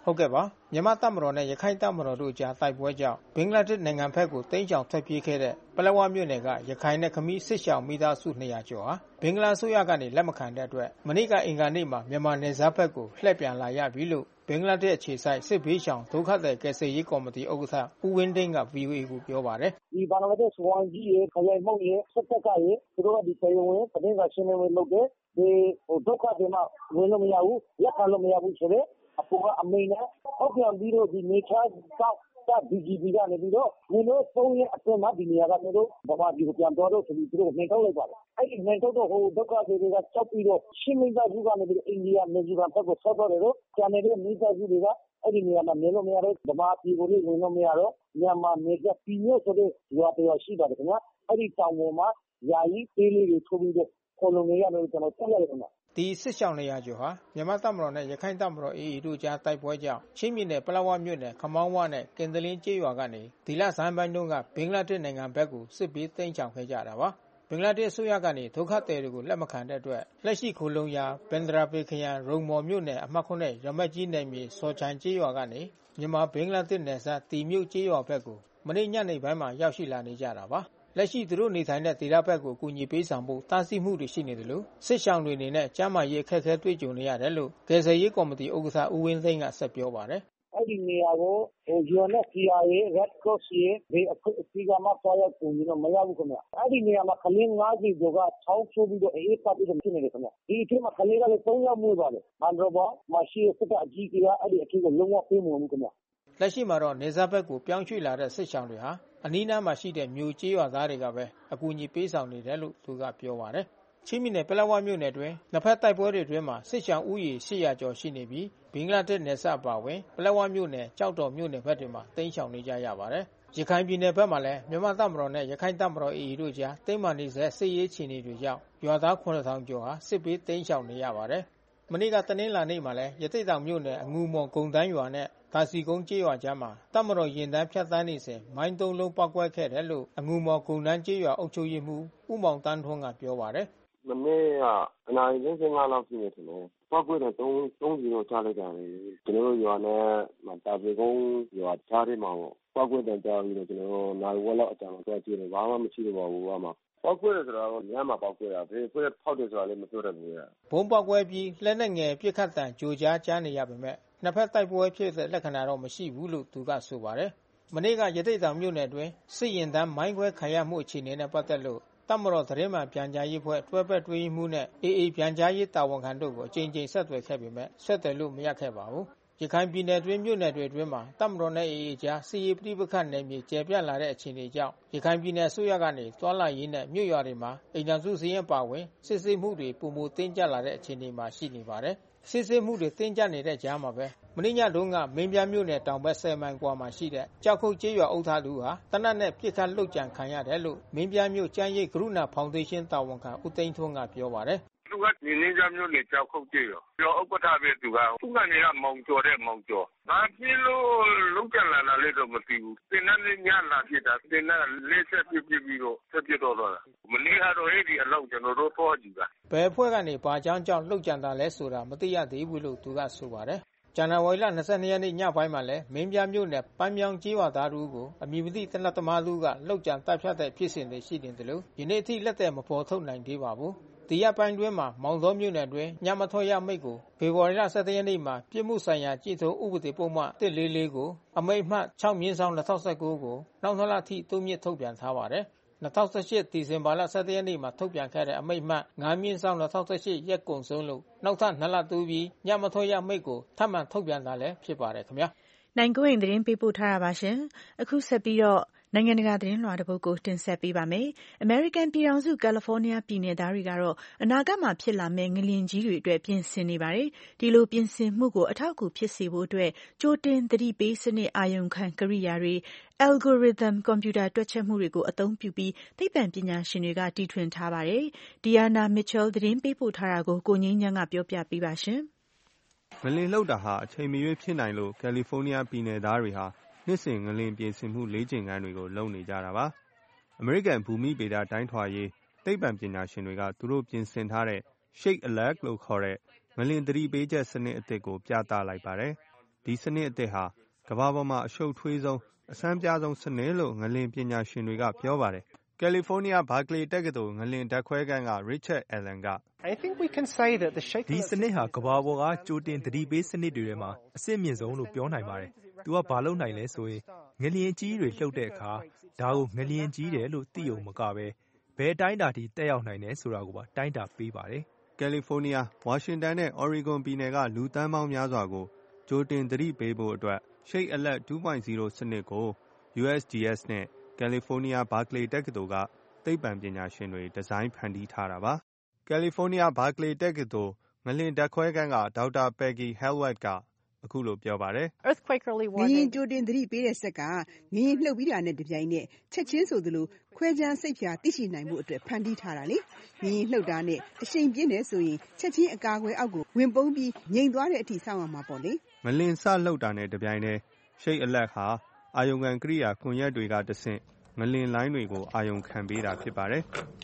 ဟုတ်ကဲ့ပါမြန်မာတပ်မတော်နဲ့ရခိုင်တပ်မတော်တို့ကြားတိုက်ပွဲကြောင့်ဘင်္ဂလားဒေ့ရှ်နိုင်ငံဘက်ကိုတိမ်းရှောင်ထွက်ပြေးခဲ့တဲ့ပလက်ဝမြို့နယ်ကရခိုင်နဲ့ခမီးစစ်ရှောင်မိသားစု200ကျော်ဟာဘင်္ဂလားအစိုးရကနေလက်မခံတဲ့အတွက်မနေ့ကအင်္ဂါနေ့မှာမြန်မာနယ်စပ်ဘက်ကိုလှည့်ပြန်လာရပြီလို့ဘင်္ဂလားဒေ့ရှ်အခြေစိုက်စစ်ဘေးရှောင်ဒုက္ခသည်ကယ်ဆယ်ရေးကော်မတီဥက္ကဋ္ဌဦးဝင်းသိန်းက VOA ကိုပြောပါတယ်ဒီဘင်္ဂလားဒေ့ရှ်ဝန်ကြီးရဲ့ခရိုင်မုံရဲ့စစ်တပ်ကရဲ့သူတို့ကဒီတရားဝင်သတင်းစာရှင်းလင်းပွဲလုပ်တယ်ဒီဒုက္ခသည်မှဝင်လို့မရဘူးလက်ခံလို့မရဘူးဆိုတဲ့အပေါ်ကအမိန်နဲ့အောက်ပြန်ပြီးတော့ဒီနေချာတောက်BGP ကနေပြီးတော့မင်းတို့3ရက်အတွင်းမှာဒီနေရာကမင်းတို့ဗမာပြည်ကိုပြန်တော်တော့ဆိုပြီးသူတို့နှိမ်ထုတ်လိုက်ပါတယ်အဲ့ဒီနှိမ်ထုတ်တော့ဟိုဒုက္ခသည်တွေကကြောက်ပြီးတော့ရှင်းမိသားစုကနေပြီးအိန္ဒိယမီဇိုရမ်ဘက်ကိုဆက်တော့တယ်တော့ကျန်တဲ့မိသားစုတွေကအဲ့ဒီနေရာမှာနေလို့မရတော့ဗမာပြည်ကိုလည်းဝင်လို့မရတော့မြန်မာမြေကပြည်မြို့ဆိုတဲ့ရွာတရွာရှိပါတယ်ခင်ဗျာအဲ့ဒီတောင်ပေါ်မှာယာယီပေးလေးတွေထိုးပြီးတော့ခေါ်လုံနေရတယ်ကျွန်တော်သိရတယ်ခင်ဗျာဒီစစ်ရှောင်း200ကျော်ဟာမြန်မာတပ်မတော်နဲ့ရခိုင်တပ်မတော် AA တို့ကြားတိုက်ပွဲကြောင့်ချင်းပြည်နယ်ပလက်ဝမြို့နယ်ခမောင်းဝနဲ့ကင်တလင်းကျေးရွာကနေဒီလဆန်းပိုင်းတုန်းကဘင်္ဂလားဒေ့ရှ်နိုင်ငံဘက်ကိုစစ်ပေးသိမ်းချောင်ခဲ့ကြတာပါဘင်္ဂလားဒေ့ရှ်အစိုးရကနေဒုက္ခသည်တွေကိုလက်မခံတဲ့အတွက်လက်ရှိခိုလုံရာဘင်္ဒရာပေခရိုင်ရုံမော်မြို့နယ်အမှတ်9ရမတ်ကြီးနယ်မြေစော်ချိုင်ကျေးရွာကနေမြန်မာဘင်္ဂလားဒေ့ရှ်နယ်စပ်တီမြို့ကျေးရွာဘက်ကိုမနေ့ညနေပိုင်းမှာရောက်ရှိလာနေကြတာပါလက်ရှိသူတို့နေထိုင်တဲ့ဒေသဘက်ကိုအကူအညီပေးဆောင်ဖို့တားဆီးမှုတွေရှိနေတယ်လို့စစ်ရှောင်းတွေအနေနဲ့ကျမ်းမာရေးအခက်အခဲတွေ့ကြုံနေရတယ်လို့ကယ်ဆယ်ရေးကော်မတီဥက္ကဋ္ဌဦးဝင်းသိန်းကဆက်ပြောပါတယ်အဲ့ဒီနေရာကိုUNHCRရဲ့ Red Cross ရဲ့ဒီအခုကမှပေါ်ရောက်ပုံပြီးတော့မရဘူးခင်ဗျအဲ့ဒီနေရာမှာကလေး50ကျော်ကချောင်းချိုးပြီးတော့အေးပတ်ပြီးတော့ဖြစ်နေတယ်ခင်ဗျဒီအချိန်မှာကလေးကလည်း3ယောက်မွေးပါတယ်မန္တလေးမှာရှိစစ်တပ်အကြီးကြီးကအဲ့ဒီအချိန်ကိုလုံးဝပေးမဝင်ဘူးခင်ဗျလက်ရှိမှာတော့နေဇာဘက်ကိုပြောင်းရွှေ့လာတဲ့စစ်ရှောင်းတွေဟာအနီးနားမှာရှိတဲ့မြို့ကျေးရွာသားတွေကပဲအကူအညီပေးဆောင်နေတယ်လို့သူကပြောပါတယ်ချင်းပြည်နယ်ပလက်ဝမြို့နယ်တွင်နှစ်ဖက်တိုက်ပွဲတွေအတွင်းမှာစစ်ရှောင်းဥယျာဉ်800ကျော်ရှိနေပြီးဘင်္ဂလားဒေ့ရှ်နယ်စပ်ပါဝင်ပလက်ဝမြို့နယ်ကြောက်တော်မြို့နယ်ဘက်တွေမှာတိမ်းရှောင်နေကြရပါတယ်ရခိုင်ပြည်နယ်ဘက်မှာလည်းမြန်မာတပ်မတော်နဲ့ရခိုင်တပ်မတော် AA တို့ကြားတိမ်းမာနေစေစစ်ရေးခြေနေတွေကြောင့်ရွာသား9000ကျော်ဟာစစ်ပေးတိမ်းရှောင်နေရပါတယ်မနေ့ကတနင်္လာနေ့မှာလည်းရသေ့တောင်မြို့နယ်အငူမော်ဂုံတန်းရွာနဲ့ဒါစီကုန်းကျေးရွာကြားမှာတပ်မတော်ရင်တန်းဖြတ်တန်းနေစဉ်မိုင်း3လုံးပောက်ကွဲခဲ့တယ်လို့အငူမော်ဂုံတန်းကျေးရွာအုပ်ချုပ်ရေးမှူးဦးမောင်တန်းထွန်းကပြောပါတယ်မနေ့ကအနာရီ55လောက်ရှိနေတယ်နော်ပောက်ကွဲတဲ့3စီတော့ချလိုက်တာလေကျွန်တော်တို့ရွာနဲ့ဒါစီကုန်းရွာခြားထဲမှာပောက်ကွဲတဲ့ကြားပြီးတော့ကျွန်တော်တို့နိုင်ဝက်လောက်အကြမ်းတော့ကြည့်တယ်ဘာမှမရှိတော့ပါဘူးမှာပောက်ကွဲတယ်ဆိုတာကညမှာပောက်ကွဲတာဘယ်ကွဲဖောက်တယ်ဆိုတာလည်းမပြောတတ်ဘူးဘုံပောက်ကွဲပြီးလက်နဲ့ငယ်ပြစ်ခတ်တံကြိုကြားကြားနေရပေမဲ့နှစ်ဖက်တိုက်ပွဲဖြစ်တဲ့လက္ခဏာတော့မရှိဘူးလို့သူကဆိုပါတယ်မနေ့ကရသေ့တောင်မြို့နယ်အတွင်းစစ်ရင်တန်းမိုင်းခွဲခံရမှုအခြေအနေနဲ့ပတ်သက်လို့တပ်မတော်သတင်းမှန်ပြန်ကြားရေးဖွဲ့တွဲဘက်တွဲရေးမှူးနဲ့ AA ပြန်ကြားရေးတာဝန်ခံတို့ကိုအကြိမ်ကြိမ်ဆက်သွယ်ခဲ့ပေမဲ့ဆက်သွယ်လို့မရခဲ့ပါဘူးရခိုင်ပြည်နယ်တွင်းမြို့နယ်တွေအတွင်းမှာတပ်မတော်နဲ့ AA ကြားစစ်ရေးပဋိပက္ခနယ်မြေကျယ်ပြန့်လာတဲ့အခြေအနေကြောင့်ရခိုင်ပြည်နယ်အစိုးရကနေတွာလာရေးနဲ့မြို့ရွာတွေမှာအိမ်ထောင်စုစည်းရင်ပါဝင်စစ်ဆေးမှုတွေပုံမတင်းကျပ်လာတဲ့အခြေအနေမှာရှိနေပါတယ်စစ်ဆေးမှုတွေတင်းကျပ်နေတဲ့ကြားမှာပဲမင်းညတုန်းကမင်းပြားမြို့နယ်တောင်ဘက်10မိုင်ကွာမှာရှိတဲ့ကြောက်ခုတ်ကျေးရွာအုပ်သားလူဟာတနတ်နဲ့ပြစ်ခတ်လှုပ်ကြံခံရတယ်လို့မင်းပြားမြို့ကျန်းရိပ်ကရုဏာဖောင်ဒေးရှင်းတာဝန်ခံဦးသိန်းထွန်းကပြောပါတယ်သူကနေနေကြမျိုးနဲ့ကြောက်ခုတ်ကြည့်ရောပြောဥက္ကဋ္ဌပဲသူကသူကနေကမောင်ကျော်တဲ့မောင်ကျော်ငါပြင်းလို့လုံးကြလာတာလည်းတော့မသိဘူးတင်နဲ့ညလာဖြစ်တာတင်နဲ့လေးဆက်ပြပြီးတော့ဆက်ပြတော့တာမနေ့ကတော့အဲ့ဒီအလောက်ကျွန်တော်တို့တော့ကြည့်တာဘယ်ဖွဲ့ကနေဘာကြောင်းလှုပ်ကြံတာလဲဆိုတာမသိရသေးဘူးလို့သူကဆိုပါတယ်ဇန်နဝါရီလ22ရက်နေ့ညပိုင်းမှာလဲမင်းပြားမြို့နယ်ပန်းမြောင်းကျေးရွာသားတို့ကိုအမည်မသိတနတ်သမားတို့ကလှုပ်ကြံတပ်ဖြတ်တဲ့ဖြစ်စဉ်တွေရှိနေတယ်လို့ယနေ့အထိလက်သည်မပေါ်ထုတ်နိုင်သေးပါဘူးဒီရပိုင်းတွင်မှာမောင်သောမြို့နယ်တွင်ညမထွက်ရမိတ်ကိုဖေဖော်ဝါရီလ17ရက်နေ့မှာပြစ်မှုဆိုင်ရာကြည်ထုံဥပဒေပုံမှန်144ကိုအမိန့်မှတ်6/2019ကိုနောက်2လထိတိုးမြင့်ထုတ်ပြန်ထားပါတယ်2018ဒီဇင်ဘာလ17ရက်နေ့မှာထုတ်ပြန်ခဲ့တဲ့အမိန့်မှတ်9/2018ရက်ကုန်ဆုံးလို့နောက်ထပ်2လတိုးပြီးညမထွက်ရမိတ်ကိုထပ်မံထုတ်ပြန်တာလည်းဖြစ်ပါတယ်ခင်ဗျာနိုင်ကွင်းသတင်းပေးပို့ထားတာပါရှင်အခုဆက်ပြီးတော့နိုင်ငံတကာသတင်းလွှာတစ်ပုဒ်ကိုတင်ဆက်ပေးပါမယ်။ American ပြည်ထောင်စုကယ်လီဖိုးနီးယားပြည်နယ်သားတွေကတော့အနာဂတ်မှာဖြစ်လာမယ့်ငလျင်ကြီးတွေအတွက်ပြင်ဆင်နေပါတယ်။ဒီလိုပြင်ဆင်မှုကိုအထောက်အကူဖြစ်စေဖို့အတွက်ကြိုတင်သတိပေးစနစ်အာရုံခံကိရိယာတွေ algorithm ကွန်ပျူတာတွက်ချက်မှုတွေကိုအသုံးပြုပြီးသိပ္ပံပညာရှင်တွေကတီထွင်ထားပါတယ်။ Diana Mitchell သတင်းပေးပို့ထားတာကိုကိုငြိမ်းချမ်းကပြောပြပေးပါရှင်။ငလျင်လှုပ်တာဟာအချိန်မရွေးဖြစ်နိုင်လို့ကယ်လီဖိုးနီးယားပြည်နယ်သားတွေဟာနှစ်စဉ်ငလျင်ပြင်ဆင်မှုလေ့ကျင့်ခန်းတွေကိုလုပ်နေကြတာပါ။ အမေရိကန်ဘူမိဗေဒတိုင်းထွာရေးသိပ္ပံပညာရှင်တွေကသူတို့ပြင်ဆင်ထားတဲ့ Shake Alert လို့ခေါ်တဲ့ငလျင်သတိပေးချက်စနစ်အသစ်ကိုပြသလိုက်ပါတယ်။ဒီစနစ်အသစ်ဟာကမ္ဘာပေါ်မှာအရှုပ်ထွေးဆုံးအဆန်းပြားဆုံးစနစ်လို့ငလင်ပညာရှင်တွေကပြောပါတယ်ကယ်လီဖိုးနီးယားဘာကလီတက္ကသိုလ်ငလင်ဓာတ်ခွဲခန်းက Richard Allen ကဒီစနစ်ဟာကမ္ဘာပေါ်ကကြိုတင်သတိပေးစနစ်တွေထဲမှာအဆင့်မြင့်ဆုံးလို့ပြောနိုင်ပါတယ်။ သူကဘာလုပ်နိုင်လဲဆိုရင်ငလျင်ကြီးတွေလှုပ်တဲ့အခါဒါကိုငလျင်ကြီးတယ်လို့သိုံမကပဲဘယ်တိုင်းတာထိတက်ရောက်နိုင်တယ်ဆိုတာကိုပါတိုင်းတာပေးပါတယ်။ကယ်လီဖိုးနီးယားဝါရှင်တန်နဲ့အော်ရီဂွန်ပြည်နယ်ကလူသန်းပေါင်းများစွာကိုကြိုတင်သတိပေးဖို့အတွက် Shade Alert 2.0 စနစ်ကို USGS နဲ့ကယ်လီဖိုးနီးယားဘာကလီတက္ကသိုလ်ကသိပ္ပံပညာရှင်တွေဒီဇိုင်းဖန်တီးထားတာပါ။ကယ်လီဖိုးနီးယားဘာကလီတက္ကသိုလ်ငလင်ဓာတ်ခွဲခန်းကဒေါက်တာ Peggy Helwet ကအခုလိုပြောပါတယ်ငလျင်ကြိုတင်သတိပေးတဲ့စက်ကငလျင်လှုပ်ပြီးတာနဲ့တပြိုင်နက်ချက်ချင်းဆိုသလိုခွဲခြမ်းစိတ်ဖြာသိရှိနိုင်မှုအတွက်ဖန်တီးထားတာလေငလျင်လှုပ်တာနဲ့အရှိန်ပြင်းနေဆိုရင်ချက်ချင်းအကာအကွယ်အောက်ကိုဝင်ပုန်းပြီးငြိမ်သွားတဲ့အထိစောင့်ရမှာပေါ့လေငလျင်စလှုပ်တာနဲ့တပြိုင်တည်း Shade Alert ဟာအာယုံခံကိရိယာကွန်ရက်တွေကတဆင့်ငလျင်လိုင်းတွေကိုအာယုံခံပေးတာဖြစ်ပါတယ်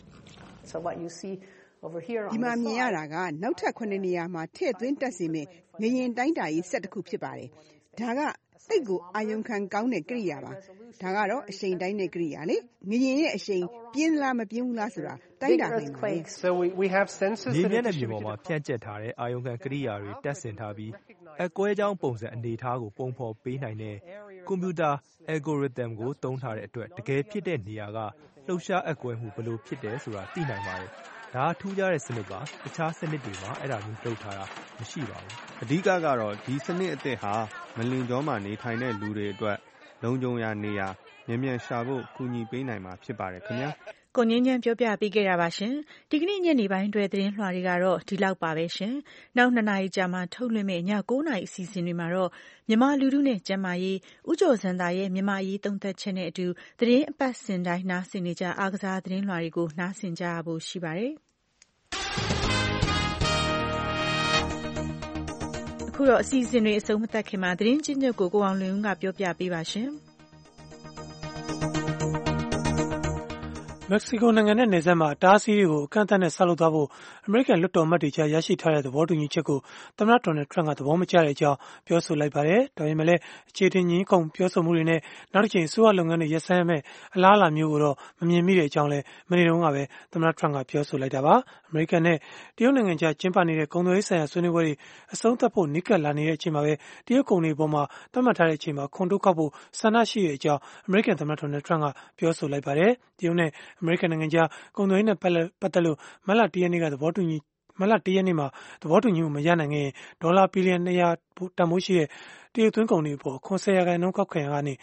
ဒီမှာမြင်ရတာကနောက်ထပ်9နေရာမှာထည့်သွင်းတက်စေမယ့်ငလျင်တိုင်းတာရေးဆက်တစ်ခုဖြစ်ပါတယ်ဒါကသိတ်ကိုအာယုံခံကောင်းတဲ့ကိရိယာပါဒါကတော့အရှိန်တိုင်းတဲ့ကိရိယာလေငလျင်ရဲ့အရှိန်ပြင်းလားမပြင်းဘူးလားဆိုတာတိုင်းတာနိုင်ပါတယ်မြေမျက်နှာပြင်ပေါ်မှာဖြန့်ကျက်ထားတဲ့အာယုံခံကိရိယာတွေတက်ဆင်ထားပြီးအကွဲကြောင်းပုံစံအနေထားကိုပုံဖော်ပေးနိုင်တဲ့ကွန်ပျူတာ algorithm ကိုသုံးထားတဲ့အတွက်တကယ်ဖြစ်တဲ့နေရာကလှုပ်ရှားအကွဲမှုဘယ်လိုဖြစ်တယ်ဆိုတာသိနိုင်ပါတယ်ဒါထူးခြားတဲ့စနစ်ပါတခြားစနစ်တွေမှာအဲ့ဒါမျိုးလုပ်ထားတာမရှိပါဘူးအဓိကကတော့ဒီစနစ်အသစ်ဟာငလျင်ကြောမှာနေထိုင်တဲ့လူတွေအတွက်လုံခြုံရာနေရာမြန်မြန်ရှာဖို့ကူညီပေးနိုင်မှာဖြစ်ပါတယ်ခင်ဗျာကိုငင်းချမ်းပြောပြပေးခဲ့တာပါရှင်ဒီကနေ့ညနေပိုင်းအတွက်သတင်းလွှာတွေကတော့ဒီလောက်ပါပဲရှင်နောက်2နာရီကြာမှထုတ်လွှင့်မယ့်ည9နာရီအစီအစဉ်တွေမှာတော့မြန်မာလူထုနဲ့ကျန်းမာရေးဥကျော်စံသားရဲ့မြန်မာအရေးသုံးသပ်ချက်နဲ့အတူသတင်းအပတ်စဉ်တိုင်းနားဆင်နေကြအားကစားသတင်းလွှာတွေကိုနားဆင်ကြရဖို့ရှိပါတယ်အခုတော့အစီအစဉ်တွေအဆုံးမသတ်ခင်မှာသတင်းချင်းချုပ်ကိုအောင်လွင်ဦးကပြောပြပေးပါရှင်မက္ကဆီကိုနိုင်ငံနဲ့နယ်စပ်မှာတားဆီးတွေကိုအကန့်အသတ်နဲ့ဆောက်လုပ်သွားဖို့အမေရိကန်လွှတ်တော်အမတ်တွေကြားရရှိထားတဲ့သဘောတူညီချက်ကိုသမ္မတဒေါ်နယ်ထရန့်ကသဘောမကျတဲ့အကြောင်းပြောဆိုလိုက်ပါတယ်။ဒါပေမဲ့လည်းအခြေတင်ငင်းခုန်ပြောဆိုမှုတွေနဲ့နောက်တစ်ချိန်အစိုးရလုပ်ငန်းတွေရပ်ဆိုင်းရမယ့်အလားအလာမျိုးကိုတော့မမြင်မိတဲ့အကြောင်းလည်းမနေ့တုန်းကပဲသမ္မတထရန့်ကပြောဆိုလိုက်တာပါ။အမေရိကန်နဲ့တရုတ်နိုင်ငံကြားကျင်းပနေတဲ့ကုန်သွယ်ရေးဆိုင်ရာဆွေးနွေးပွဲတွေအဆုံးသတ်ဖို့နီးကပ်လာနေတဲ့အချိန်မှာပဲတရုတ်ကုန်တွေပေါ်မှာသတ်မှတ်ထားတဲ့အချိန်မှာခွန်တိုးကောက်ဖို့ဆန္ဒရှိတဲ့အကြောင်းအမေရိကန်သမ္မတဒေါ်နယ်ထရန့်ကပြောဆိုလိုက်ပါတယ်။တရုတ်နဲ့အမေရိကန်နိုင်ငံကြားကုန်သွယ်ရေးနဲ့ပတ်သက်လို့မတ်လ1ရက်နေ့မှာသဘောတူညီမှုမရနိုင်ခဲ့ရင်ဒေါ်လာဘီလီယံ200တန်ဖိုးရှိတဲ့တရုတ်သွင်းကုန်တွေအပေါ်အခွန်10%ကောက်ခံရာကနေ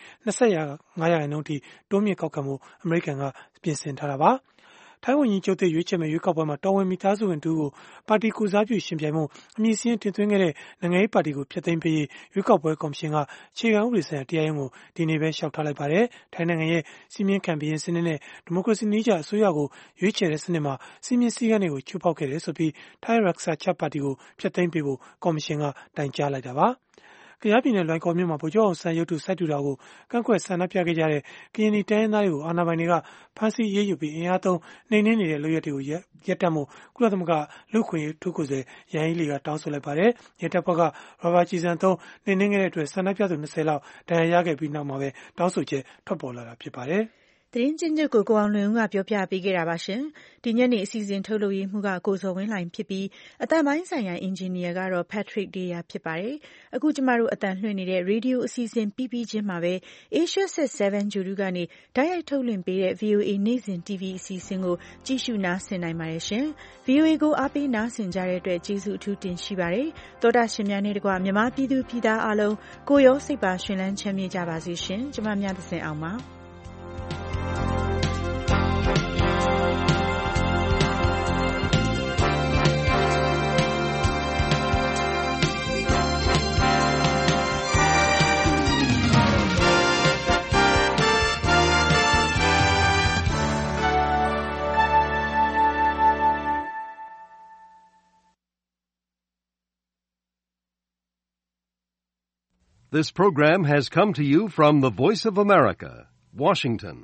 25%ထိတိုးမြင့်ကောက်ခံမှုအမေရိကန်ကပြင်ဆင်ထားတာပါ။ထိုင်းဝန်ကြီးချုပ်သစ်ရွေးချယ်မဲ့ရွေးကောက်ပွဲမှာတော်ဝင်မိသားစုဝင်တူကိုပါတီကိုစားပြုရှင်ပြိုင်မှုအမည်စင်းတင်သွင်းခဲ့တဲ့နိုင်ငံရေးပါတီကိုဖျက်သိမ်းပေးရွေးကောက်ပွဲကော်မရှင်ကခြေခံဥပဒေဆိုင်ရာတရားရုံးကိုဒီနေ့ပဲလျှောက်ထားလိုက်ပါတယ်။ထိုင်းနိုင်ငံရဲ့စီမင်းခံဘီရင်စနစ်နဲ့ဒီမိုကရေစီနည်းကျအစိုးရကိုရွေးချယ်တဲ့စနစ်မှာစီမင်းစည်းကမ်းတွေကိုချိုးဖောက်ခဲ့တယ်ဆိုပြီးထိုင်းရက်ဆာချပါတီကိုဖျက်သိမ်းပေးဖို့ကော်မရှင်ကတိုင်ကြားလိုက်တာပါ။ကယားပြည်နယ်လွိုင်ကော်မြို့မှာဗိုလ်ချုပ်အောင်ဆန်းရုပ်တုစိုက်ထူတာကိုကန့်ကွက်ဆန္ဒပြခဲ့ကြတဲ့ကရင်နီတိုင်းရင်းသားတွေကိုအာဏာပိုင်တွေကဖမ်းဆီးအရေးယူပြီးအင်အားသုံးနှိမ်နင်းနေတဲ့လုပ်ရပ်တွေကိုရပ်တန့်ဖို့ကုလသမဂ္ဂလူ့အခွင့်အရေးအထူးကိုယ်စားလှယ်ယန်ဟီးလီကတောင်းဆိုလိုက်ပါတယ်။ရဲတပ်ဖွဲ့ကရာဘာကျည်ဆံသုံးနှိမ်နင်းခဲ့တဲ့အတွက်ဆန္ဒပြသူ20လောက်ဒဏ်ရာရခဲ့ပြီးနောက်မှာပဲတောင်းဆိုချက်ထွက်ပေါ်လာတာဖြစ်ပါတယ်။သတင်းချင်းချုပ်ကိုအောင်လွင်ဦးကပြောပြပေးခဲ့တာပါရှင်။ဒီညနေအစီအစဉ်ထုတ်လုပ်ရေးမှူးကကိုဇော်ဝင်းလှိုင်ဖြစ်ပြီးအသံပိုင်းဆိုင်ရာအင်ဂျင်နီယာကတော့ Patrick Deya ဖြစ်ပါတယ်။အခုကျမတို့အသံလွှင့်နေတဲ့ရေဒီယိုအစီအစဉ်ပြီးချင်းမှာပဲ Asia 7 Juru ကနေတိုက်ရိုက်ထုတ်လွှင့်ပေးတဲ့ VOA နေ့စဉ် TV အစီအစဉ်ကိုကြည့်ရှုနားဆင်နိုင်ပါတယ်ရှင်။ VOA ကိုအားပေးနားဆင်ကြတဲ့အတွက်ကျေးဇူးအထူးတင်ရှိပါတယ်။သောတာရှင်များနဲ့တကွမြန်မာပြည်သူပြည်သားအားလုံးကိုရောစိတ်ပါရှင်လန်းချမ်းမြေ့ကြပါစေရှင်။ကျမများသစဉ်အောင်ပါ This program has come to you from the Voice of America, Washington.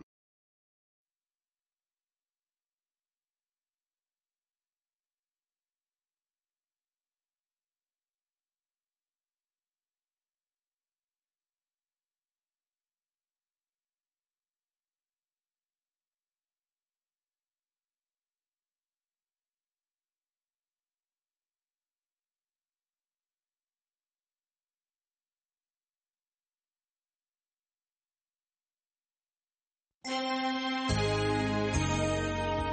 ။